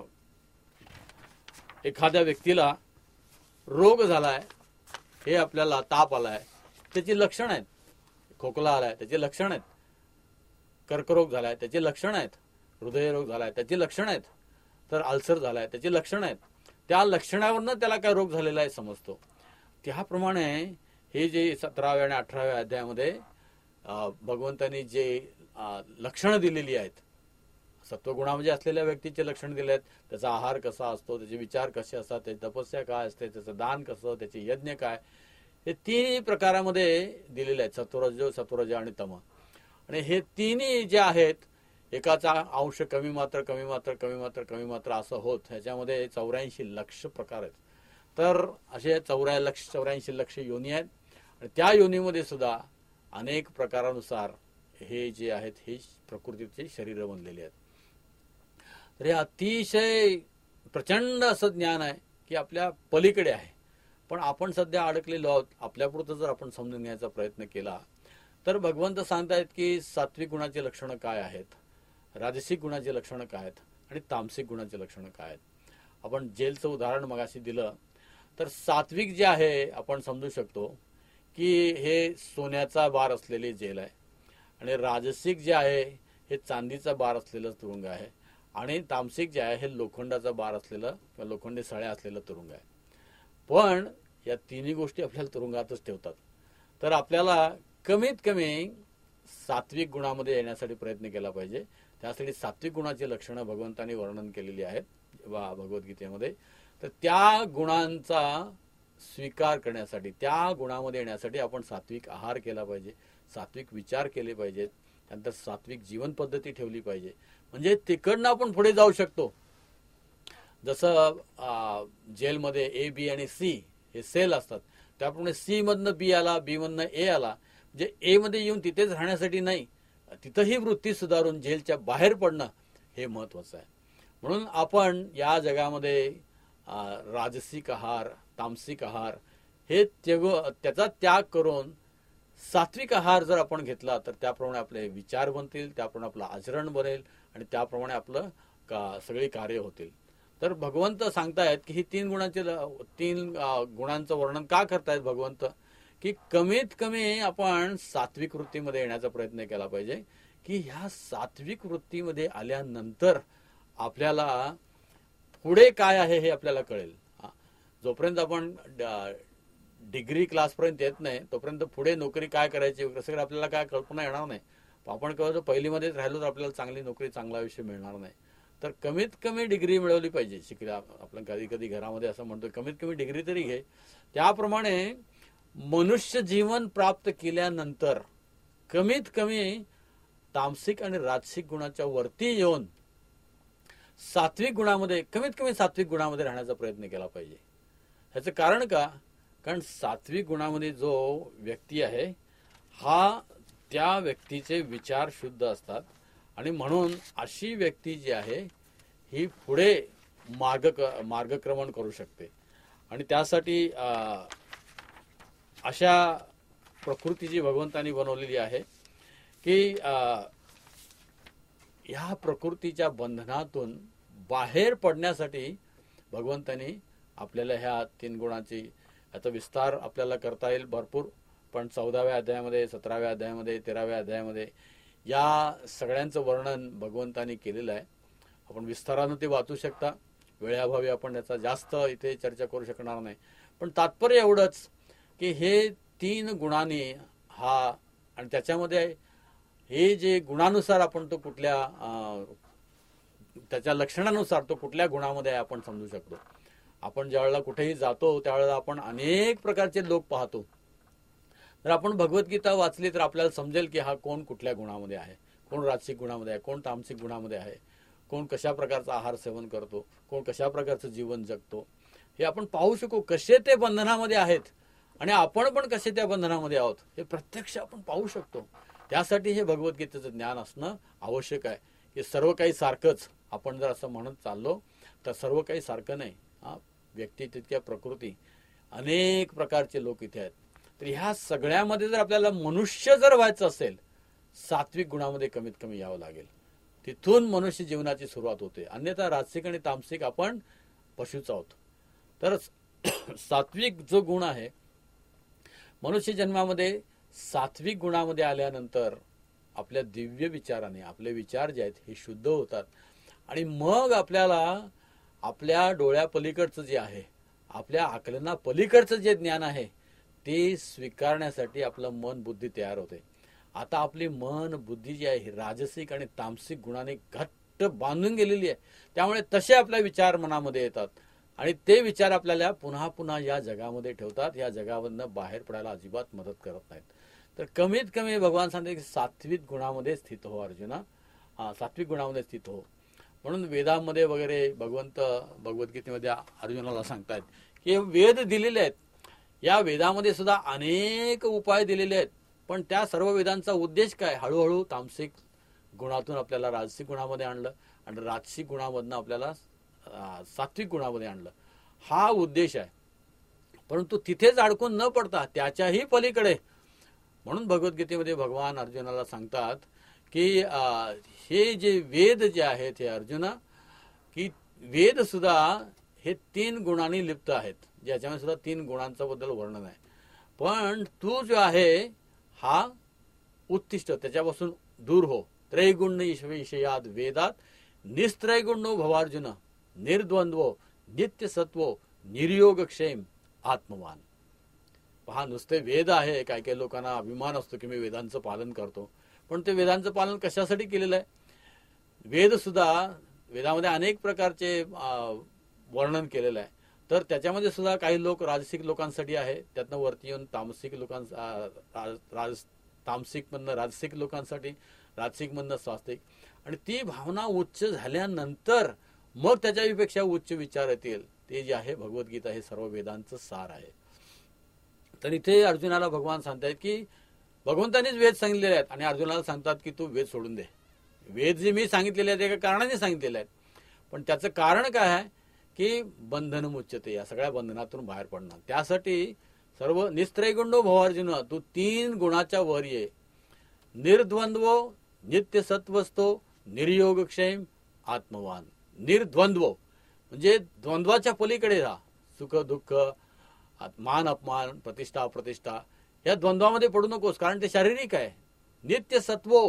एखाद्या व्यक्तीला रोग झालाय, हे आपल्याला ताप आलाय, त्याची लक्षणं आहेत. खोकला आलाय त्याची लक्षणं आहेत, कर्करोग झालाय त्याची लक्षणं आहेत, हृदयरोग झालाय त्याची लक्षणं आहेत, तर अल्सर झालाय त्याची लक्षणं आहेत. त्या लक्षणावरनं त्याला काय रोग झालेला आहे समजतो. त्याप्रमाणे हे जे सतराव्या आणि अठराव्या अध्यायामध्ये भगवंतांनी जे लक्षणं दिलेली आहेत, सत्वगुणामध्ये असलेल्या व्यक्तीचे लक्षण दिले आहेत, त्याचा आहार कसा असतो, त्याचे विचार कसे असतात, त्याची तपस्या काय असते, त्याचं दान कसं, त्याचे यज्ञ काय, हे तिन्ही प्रकारामध्ये दिलेले आहेत, सत्वरज सत्वरज आणि तम. आणि हे तिन्ही जे आहेत, एकाचा अंश कमी मात्र कमी मात्र कमी मात्र कमी मात्र असं होत, ह्याच्यामध्ये चौऱ्याऐंशी लक्ष प्रकार आहेत. तर असे चौऱ्या लक्ष चौऱ्याऐंशी लक्ष योनी आहेत. आणि त्या योनीमध्ये सुद्धा अनेक प्रकारानुसार हे जे आहेत हे प्रकृतीचे शरीर बनलेले आहेत. तर हे अतिशय प्रचंड असं ज्ञान आहे की आपल्या पलीकडे आहे, पण आपण सध्या अडकलेलो आहोत. आपल्यापुरतं जर आपण समजून घ्यायचा प्रयत्न केला तर भगवंत सांगतायत की सात्विक गुणाचे लक्षणं काय आहेत, राजसिक गुणाचे लक्षणं काय आहेत आणि तामसिक गुणाचे लक्षणं काय आहेत. आपण जेलचं उदाहरण मगाशी दिलं, तर सात्विक जे आहे आपण समजू शकतो की हे सोन्याचा बार असलेली जेल आहे, आणि राजसिक जे आहे हे चांदीचा बार असलेलं तुरुंग आहे, आणि तामसिक जे आहे हे लोखंडाचा बार असलेलं किंवा लोखंडी सळ्या असलेलं तुरुंग आहे. पण या तिन्ही गोष्टी आपल्याला तुरुंगातच ठेवतात. तर आपल्याला कमीत कमी सात्विक गुणामध्ये येण्यासाठी प्रयत्न केला पाहिजे. त्यासाठी सात्विक गुणाची लक्षणं भगवंतांनी वर्णन केलेली आहेत भगवद्गीतेमध्ये. तर त्या गुणांचा स्वीकार करण्यासाठी, त्या गुणामध्ये येण्यासाठी आपण सात्विक आहार केला पाहिजे, सात्विक विचार केले पाहिजेत, त्यानंतर सात्विक जीवन पद्धती ठेवली पाहिजे. म्हणजे तिकडनं आपण पुढे जाऊ शकतो. जसं जेलमध्ये ए बी आणि सी हे सेल असतात, त्याप्रमाणे सी मधनं बी आला, बी मधनं ए आला, म्हणजे ए मध्ये येऊन तिथेच राहण्यासाठी नाही, तिथंही वृत्ती सुधारून जेलच्या बाहेर पडणं हे महत्वाचं आहे. म्हणून आपण या जगामध्ये राजसिक आहार, तामसिक आहार हे त्याचा त्याग करून सात्विक आहार जर आपण घेतला तर त्याप्रमाणे आपले विचार बनतील, त्याप्रमाणे आपलं आचरण बनेल आणि त्याप्रमाणे आपलं का सगळी कार्य होतील. तर भगवंत सांगतायत की ही तीन गुणांचे तीन गुणांचं वर्णन का करतायत भगवंत, की कमीत कमी आपण सात्विक वृत्तीमध्ये येण्याचा प्रयत्न केला पाहिजे, की ह्या सात्विक वृत्तीमध्ये आल्यानंतर आपल्याला पुढे काय आहे हे आपल्याला कळेल. जोपर्यंत आपण डिग्री क्लासपर्यंत येत नाही तोपर्यंत पुढे नोकरी काय करायची कसं आपल्याला काय कल्पना येणार नाही. आपण केव्हा पहिलीमध्येच राहिलो तर आपल्याला चांगली नोकरी, चांगला आयुष्य मिळणार नाही. तर कमीत कमी डिग्री मिळवली पाहिजे. शिकल्या आपण कधी कधी घरामध्ये असं म्हणतो कमीत कमी डिग्री तरी घे. त्याप्रमाणे मनुष्य जीवन प्राप्त केल्यानंतर कमीत कमी तामसिक आणि राजसिक गुणाच्या वरती येऊन सात्विक गुणामध्ये, कमीत कमी सात्विक गुणामध्ये राहण्याचा प्रयत्न केला पाहिजे. ह्याचं कारण का, कारण सात्विक गुणामध्ये जो व्यक्ती आहे हा त्या व्यक्तीचे विचार शुद्ध असतात, आणि म्हणून अशी व्यक्ती जी आहे ही पुढे मार्ग मार्गक्रमण करू शकते. आणि त्यासाठी अशा प्रकृतीची भगवंतांनी बनवलेली आहे की ह्या प्रकृतीच्या बंधनातून बाहेर पडण्यासाठी भगवंतांनी आपल्याला ह्या तीन गुणांची याचा विस्तार आपल्याला करता येईल भरपूर. पण चौदाव्या अध्यायामध्ये, सतराव्या अध्यायामध्ये, तेराव्या अध्यायामध्ये या सगळ्यांचं वर्णन भगवंतांनी केलेलं आहे. आपण विस्तारानं ते वाचू शकता. वेळाभावी आपण याचा जास्त इथे चर्चा करू शकणार नाही. पण तात्पर्य एवढंच की हे तीन गुणांनी हा, आणि त्याच्यामध्ये हे जे गुणानुसार आपण तो कुठल्या त्याच्या लक्षणानुसार तो कुठल्या गुणामध्ये आहे आपण समजू शकतो. आपण ज्यावेळेला कुठेही जातो त्यावेळेला आपण अनेक प्रकारचे लोक पाहतो. जर आपण भगवद्गीता वाचली तर आपल्याला समजेल की हा कोण कुठल्या गुणामध्ये आहे, कोण राजसिक गुणामध्ये आहे, कोण तामसिक गुणामध्ये आहे, कोण कशा प्रकारचा आहार सेवन करतो, कोण कशा प्रकारचं जीवन जगतो, हे आपण पाहू शकू. कसे ते बंधनामध्ये आहेत आणि आपण पण कसे त्या बंधनामध्ये आहोत हे प्रत्यक्ष आपण पाहू शकतो. त्यासाठी हे भगवद्गीतेचं ज्ञान असणं आवश्यक आहे की सर्व काही सारखंच आपण जर असं म्हणत चाललो तर सर्व काही सारखं नाही. हा व्यक्ती तितक्या प्रकृती अनेक प्रकारचे लोक इथे आहेत. तर ह्या सगळ्यामध्ये जर आपल्याला मनुष्य जर व्हायचं असेल सात्विक गुणामध्ये कमीत कमी यावं लागेल. तिथून मनुष्य जीवनाची सुरुवात होते. अन्यथा राजसिक आणि तामसिक आपण पशुच आहोत. तर सात्विक जो गुण आहे मनुष्य जन्मामध्ये सात्विक गुणामध्ये आल्यानंतर आपल्या दिव्य विचाराने आपले विचार जे आहेत हे शुद्ध होतात आणि मग आपल्याला आपल्या डोळ्या पलीकडचं जे आहे आपल्या आकलना पलीकडचं जे ज्ञान आहे ते स्वीकारण्यासाठी आपलं मन बुद्धी तयार होते. आता आपली मन बुद्धी जी आहे ही राजसिक आणि तामसिक गुणाने घट्ट बांधून गेलेली आहे. त्यामुळे तसे आपले विचार मनामध्ये येतात आणि ते विचार आपल्याला पुन्हा पुन्हा या जगामध्ये ठेवतात. या जगामधनं बाहेर पडायला अजिबात मदत करत नाहीत. तर कमीत कमी भगवान सांगते की सात्विक गुणामध्ये स्थित हो अर्जुना. हा सात्विक गुणामध्ये स्थित हो. म्हणून वेदांमध्ये वगैरे भगवंत भगवद्गीतेमध्ये अर्जुनाला सांगतायत की वेद दिलेले आहेत. या वेदामध्ये सुद्धा अनेक उपाय दिलेले आहेत. पण त्या सर्व वेदांचा उद्देश काय? हळूहळू तामसिक गुणातून आपल्याला राजसिक गुणामध्ये आणलं आणि राजसिक गुणामधनं आपल्याला सात्विक गुणामध्ये आणलं. हा उद्देश आहे. परंतु तिथेच अडकून न पडता त्याच्याही पलीकडे म्हणून भगवद्गीतेमध्ये भगवान अर्जुनाला सांगतात की हे जे वेद जे आहेत हे अर्जुना की वेद सुद्धा हे तीन गुणांनी लिप्त आहेत. ज्याच्यामध्ये सुद्धा तीन गुणांचा बद्दल वर्णन आहे. पण तू जो आहे हा उत्तिष्ठ त्याच्यापासून दूर हो. त्रैगुण्य विषयात वेदात निस्त्रैगुण्यो भवार्जुन निर्द्वंद्वो नित्यसत्वो निर्योगक्षेम आत्मवान. पहा नुसते वेद आहे. काही काही लोकांना अभिमान असतो की मी वेदांचं पालन करतो. पण ते वेदांचं पालन कशासाठी केलेलं आहे? वेद सुद्धा वेदामध्ये अनेक प्रकारचे वर्णन केलेलं आहे. तर त्याच्यामध्ये सुद्धा काही लोक राजसिक लोकांसाठी आहे. त्यातनं वरती येऊन तामसिक लोकांचा राज तामसिक मधनं राजसिक लोकांसाठी राजसिक मधनं स्वास्तिक आणि ती भावना उच्च झाल्यानंतर मग त्याच्यापेक्षा उच्च विचार येतील. ते जे आहे भगवद्गीता हे सर्व वेदांचं सार आहे. तर इथे अर्जुनाला भगवान सांगतायत की भगवंतांनीच वेद सांगितलेले आहेत आणि अर्जुनाला सांगतात की तू वेद सोडून दे. वेद जे मी सांगितलेले आहेत एका कारणाने सांगितलेले आहेत. पण त्याचं कारण काय आहे की बंधन मुच्यते. या सगळ्या बंधनातून बाहेर पडणार. त्यासाठी सर्व निस्त्रैगुण्यो भवार्जुन तू तीन गुणाच्या वर ये. निर्द्वंद्वो नित्यसत्वस्थो निर्योगक्षेम आत्मवान. निर्द्वंद्व म्हणजे द्वंद्वाच्या पलीकडे राहा. सुख दुःख मान अपमान प्रतिष्ठा अप्रतिष्ठा या द्वंद्वामध्ये पडू नकोस. कारण ते शारीरिक आहे. नित्यसत्वो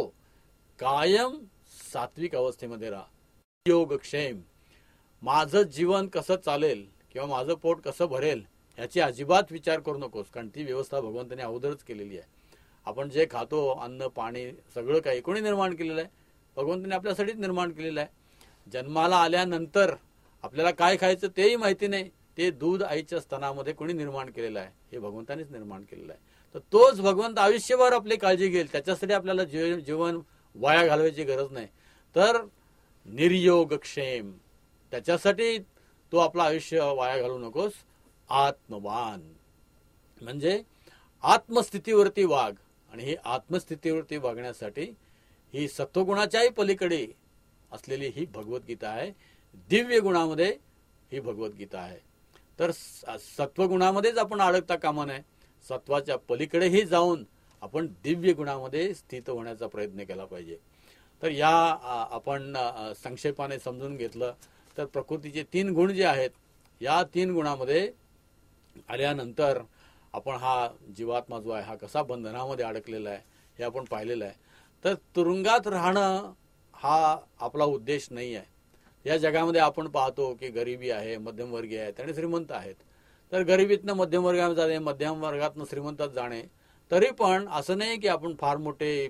कायम सात्विक अवस्थेमध्ये राहा. योगक्षेम माझं जीवन कसं चालेल किंवा माझं पोट कसं भरेल ह्याची अजिबात विचार करू नकोस. कारण ती व्यवस्था भगवंताने अगोदरच केलेली आहे. आपण जे खातो अन्न पाणी सगळं काही कोणी निर्माण केलेलं आहे? भगवंताने आपल्यासाठीच निर्माण केलेलं आहे. जन्माला आल्यानंतर आपल्याला काय खायचं तेही माहिती नाही. ते दूध आईच्या स्तनामध्ये कोणी निर्माण केलेलं आहे? हे भगवंतानेच निर्माण केलेलं आहे. तर तोच भगवंत आयुष्यभर आपली काळजी घेईल. त्याच्यासाठी आपल्याला जीवन वाया घालवायची गरज नाही. तर निर्योगक्षेम त्याच्यासाठी तू आपलं आयुष्य वाया घालू नकोस. आत्मवान म्हणजे आत्मस्थितीवरती वाग. आणि ही आत्मस्थितीवरती वागण्यासाठी ही सत्वगुणाच्याही पलीकडे असलेली ही भगवद्गीता आहे. दिव्य गुणामध्ये ही भगवद्गीता आहे. तर सत्वगुणामध्येच आपण अडकता कामा नये. सत्वाच्या पलीकडेही जाऊन आपण दिव्य गुणामध्ये स्थित होण्याचा प्रयत्न केला पाहिजे. तर या आपण संक्षेपाने समजून घेतलं तर प्रकृतीचे तीन गुण जे आहेत या तीन गुणामध्ये आल्यानंतर आपण हा जीवात्मा जो आहे हा कसा बंधनामध्ये अडकलेला आहे हे आपण पाहिलेलं आहे. तर तुरुंगात राहणं हा आपला उद्देश नाही आहे. या जगामध्ये आपण पाहतो की गरिबी आहे, मध्यमवर्गीय आहेत आणि श्रीमंत आहेत. तर गरिबीतनं मध्यमवर्गात जाणे, मध्यम वर्गातनं श्रीमंतात जाणे. तरी पण असं नाही की आपण फार मोठे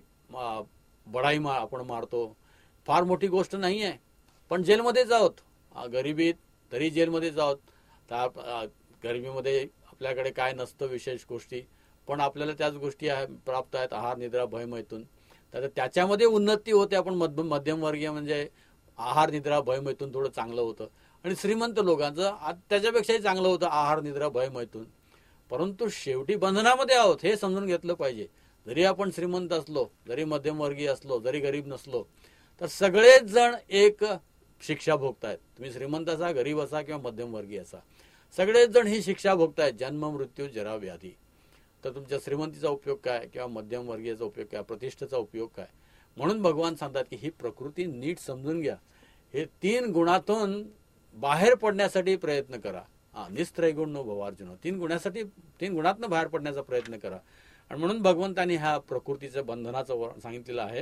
बढाई मा आपण मारतो. फार मोठी गोष्ट नाही आहे. पण जेलमध्ये जावत गरिबीत तरी जेलमध्ये जावत. त्या गरिबीमध्ये आपल्याकडे काय नसतं विशेष गोष्टी पण आपल्याला त्याच गोष्टी प्राप्त आहेत. आहार निद्रा भय मैथून. तर त्याच्यामध्ये उन्नती होते. आपण मध्यम मध्यमवर्गीय म्हणजे आहार निद्रा भय मैथून थोडं चांगलं होतं आणि श्रीमंत लोकांचं त्याच्यापेक्षाही चांगलं होतं आहार निद्रा भय मैथून. परंतु शेवटी बंधनामध्ये आहोत हे समजून घेतलं पाहिजे. जरी आपण श्रीमंत असलो, जरी मध्यमवर्गीय असलो, जरी गरीब नसलो, तर सगळेच जण एक शिक्षा भोगतायत. तुम्ही श्रीमंत असा, गरीब असा किंवा मध्यमवर्गीय असा, सगळेच जण ही शिक्षा भोगतायत, जन्म मृत्यू जरा व्याधी. तर तुमच्या श्रीमंतीचा उपयोग काय किंवा मध्यमवर्गीयाचा उपयोग काय, प्रतिष्ठेचा उपयोग काय? म्हणून भगवान सांगतात की ही प्रकृती नीट समजून घ्या. हे तीन गुणातून बाहेर पडण्यासाठी प्रयत्न करा. हा निस्त्रैगुण नो भवार्जुन, तीन गुणासाठी तीन गुणातनं बाहेर पडण्याचा प्रयत्न करा. आणि म्हणून भगवंतांनी ह्या प्रकृतीचं बंधनाचं सांगितलेलं आहे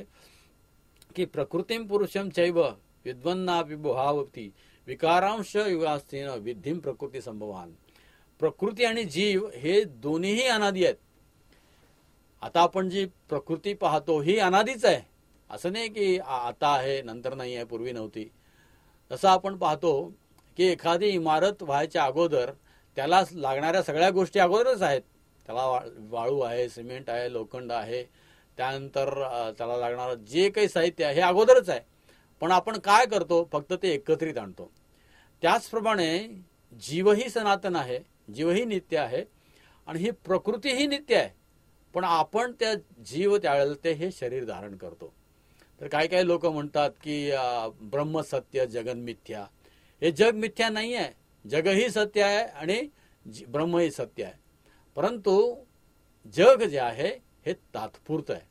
की प्रकृतीम पुरुषम चैव विद्वन्नापि भावती विकारांश युगास्तीन विद्धीम प्रकृती संभवान. प्रकृती आणि जीव हे दोन्हीही अनादी आहेत. आता आपण जी प्रकृती पाहतो ही अनादीच आहे. असं नाही की आता आहे नंतर नाही आहे, पूर्वी नव्हती. तसं आपण पाहतो की एखादी इमारत व्हायच्या अगोदर त्याला लागणाऱ्या सगळ्या गोष्टी अगोदरच आहेत. त्याला वाळू आहे, सिमेंट आहे, लोखंड आहे, त्यानंतर त्याला लागणारं जे काही साहित्य आहे हे अगोदरच आहे. पण आपण काय करतो, फक्त ते एकत्रित आणतो. त्याचप्रमाणे जीवही सनातन आहे, जीवही नित्य आहे आणि ही प्रकृतीही नित्य आहे. पण आपण त्या जीव त्यावेळेला ते हे शरीर धारण करतो. तर काही काही लोक म्हणतात की ब्रह्म सत्य जगन मिथ्या. हे जग मिथ्या नाही आहे, जगही सत्य आहे आणि ब्रह्मही सत्य आहे. परंतु जग जे आहे हे तात्पुरतं आहे,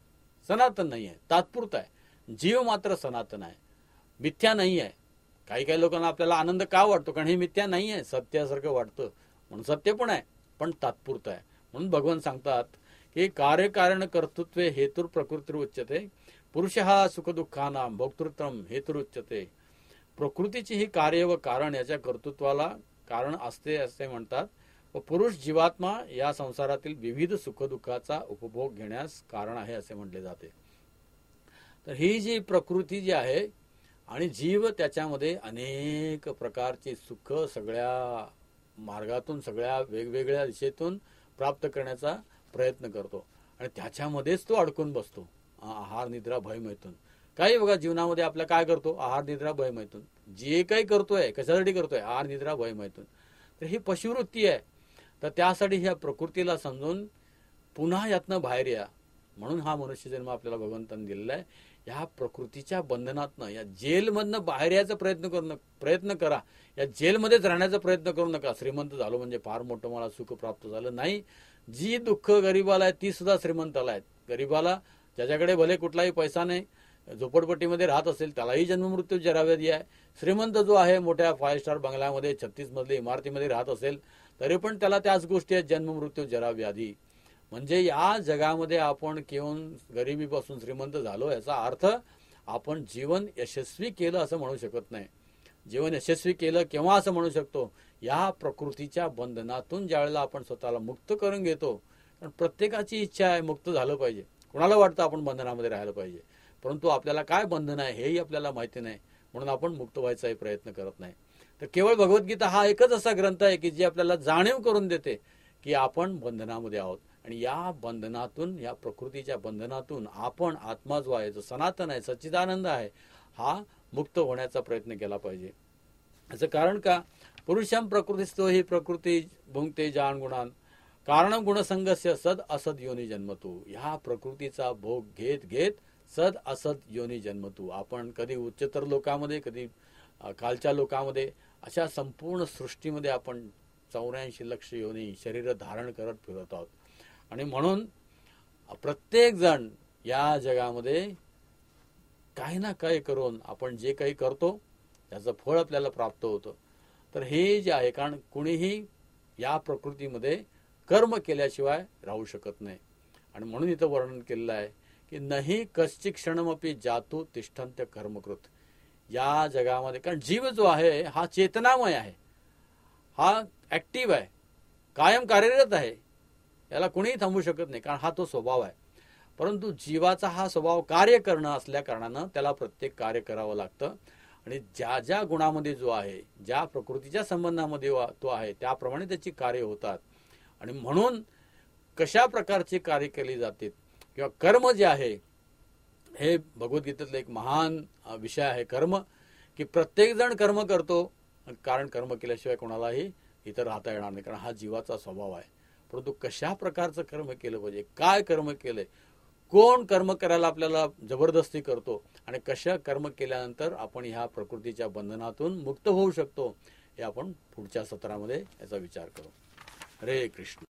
सनातन नाही आहे, तात्पुरतं आहे. जीव मात्र सनातन आहे, मिथ्या नाही आहे. काही काही लोकांना आपल्याला आनंद का वाटतो, कारण हे मिथ्या नाही आहे, सत्यासारखं वाटतं. म्हणून सत्य पण आहे पण तात्पुरतं आहे. म्हणून भगवान सांगतात की कार्यकारण कर्तृत्वे हेतुर प्रकृती उच्यते पुरुषः सुखदुःखानां भोक्तृत्वम हेतुरुच्यते. प्रकृतीची ही कार्य व कारण याच्या कर्तृत्वाला कारण असते असे म्हणतात. व पुरुष जीवात्मा या संसारातील विविध सुखदुःखाचा उपभोग घेण्यास कारण आहे असे म्हटले जाते. तर ही जी प्रकृती जी आहे आणि जीव त्याच्यामध्ये अनेक प्रकारची सुख सगळ्या मार्गातून, सगळ्या वेगवेगळ्या दिशेतून प्राप्त करण्याचा प्रयत्न करतो आणि त्याच्यामध्येच तो अडकून बसतो. आहार निद्रा भय मैथून. काही बघा जीवनामध्ये आपल्या काय करतो, आहार निद्रा भय मैथून. जे काही करतोय कशासाठी करतोय, आहार निद्रा भय मैथून. तर ही पशुवृत्ती आहे. तर त्यासाठी ह्या प्रकृतीला समजून पुन्हा यातनं बाहेर या. म्हणून हा मनुष्य जन्म आपल्याला भगवंतांनी दिलेला आहे. या प्रकृतीच्या बंधनातनं, या जेलमधनं बाहेर यायचा प्रयत्न करू प्रयत्न करा. या जेलमध्येच राहण्याचा प्रयत्न करू नका. श्रीमंत झालो म्हणजे फार मोठं मला सुख प्राप्त झालं नाही. जी दुःख गरीबाला आहे ती सुद्धा श्रीमंताला आहेत. गरीबाला ज्याच्याकडे भले कुठलाही पैसा नाही, झोपडपट्टीमध्ये राहत असेल त्यालाही जन्ममृत्यू जराव्याधी आहे. श्रीमंत जो आहे मोठ्या फाईव्ह स्टार बंगल्यामध्ये छत्तीस मजली इमारतीमध्ये राहत असेल तरी पण त्याला त्याच गोष्टी आहेत, जन्ममृत्यू जराव्याधी. म्हणजे या जगामध्ये आपण केवळ गरिबीपासून श्रीमंत झालो याचा अर्थ आपण जीवन यशस्वी केलं असं म्हणू शकत नाही. जीवन यशस्वी केलं केव्हा असं म्हणू शकतो, या प्रकृतीच्या बंधनातून ज्यावेळेला आपण स्वतःला मुक्त करून घेतो. कारण प्रत्येकाची इच्छा आहे मुक्त झालं पाहिजे. कोणाला वाटतं आपण बंधनामध्ये राहायला पाहिजे, परंतु आपल्याला काय बंधन आहे हेही आपल्याला माहिती नाही. म्हणून आपण मुक्त व्हायचाही प्रयत्न करत नाही. तर केवळ भगवद्गीता हा एकच असा ग्रंथ आहे की जे आपल्याला जाणीव करून देते की आपण बंधनामध्ये आहोत आणि या बंधनातून, या प्रकृतीच्या बंधनातून आपण आत्मा जो आहे, जो सनातन आहे, सच्चिदानंद आहे, हा मुक्त होण्याचा प्रयत्न केला पाहिजे. याचं कारण का, पुरुषम प्रकृतीस्थो ही प्रकृती भुंक्ते जान गुणान कारण गुणसंगस्य सद असद योनी जन्मतो. ह्या प्रकृतीचा भोग घेत घेत सद असद योनी जन्मतो. आपण कधी उच्चतर लोकांमध्ये, कधी खालच्या लोकांमध्ये, अशा संपूर्ण सृष्टीमध्ये आपण चौऱ्याऐंशी लक्ष योनी शरीर धारण करत फिरत आहोत. आणि म्हणून प्रत्येक जण या जगामध्ये काही ना काही करून आपण जे काही करतो त्याचं फळ आपल्याला प्राप्त होतं. तर हे जे आहे, कारण कुणीही या प्रकृतीमध्ये कर्म केल्याशिवाय राहू शकत नाही. आणि म्हणून इथं वर्णन केलेलं आहे की नाही कश्चित क्षणमपि जातु तिष्ठन्त्य कर्मकृत. या जगामध्ये, कारण जीव जो आहे हा चेतनामय आहे, हा ऍक्टिव्ह आहे, कायम कार्यरत आहे, याला कुणीही थांबू शकत नाही, कारण हा तो स्वभाव आहे. परंतु जीवाचा हा स्वभाव कार्य करणं असल्या कारणानं त्याला प्रत्येक कार्य करावं लागतं. आणि ज्या ज्या गुणामध्ये जो आहे, ज्या प्रकृतीच्या संबंधामध्ये तो आहे, त्याप्रमाणे त्याची कार्य होतात. आणि म्हणून कशा प्रकारची कार्य केली जातात किंवा कर्म जे आहे, हे भगवद्गीतेतला एक महान विषय आहे कर्म, की प्रत्येक जण कर्म करतो, कारण कर्म केल्याशिवाय कोणालाही इथं राहता येणार नाही, कारण हा जीवाचा स्वभाव आहे. परंतु कशा प्रकारचं कर्म केलं पाहिजे, काय कर्म केलंय, कोण कर्म करायला आपल्याला जबरदस्ती करतो आणि कशा कर्म केल्यानंतर आपण ह्या प्रकृतीच्या बंधनातून मुक्त होऊ शकतो, हे आपण पुढच्या सत्रामध्ये याचा विचार करू. हरे कृष्ण.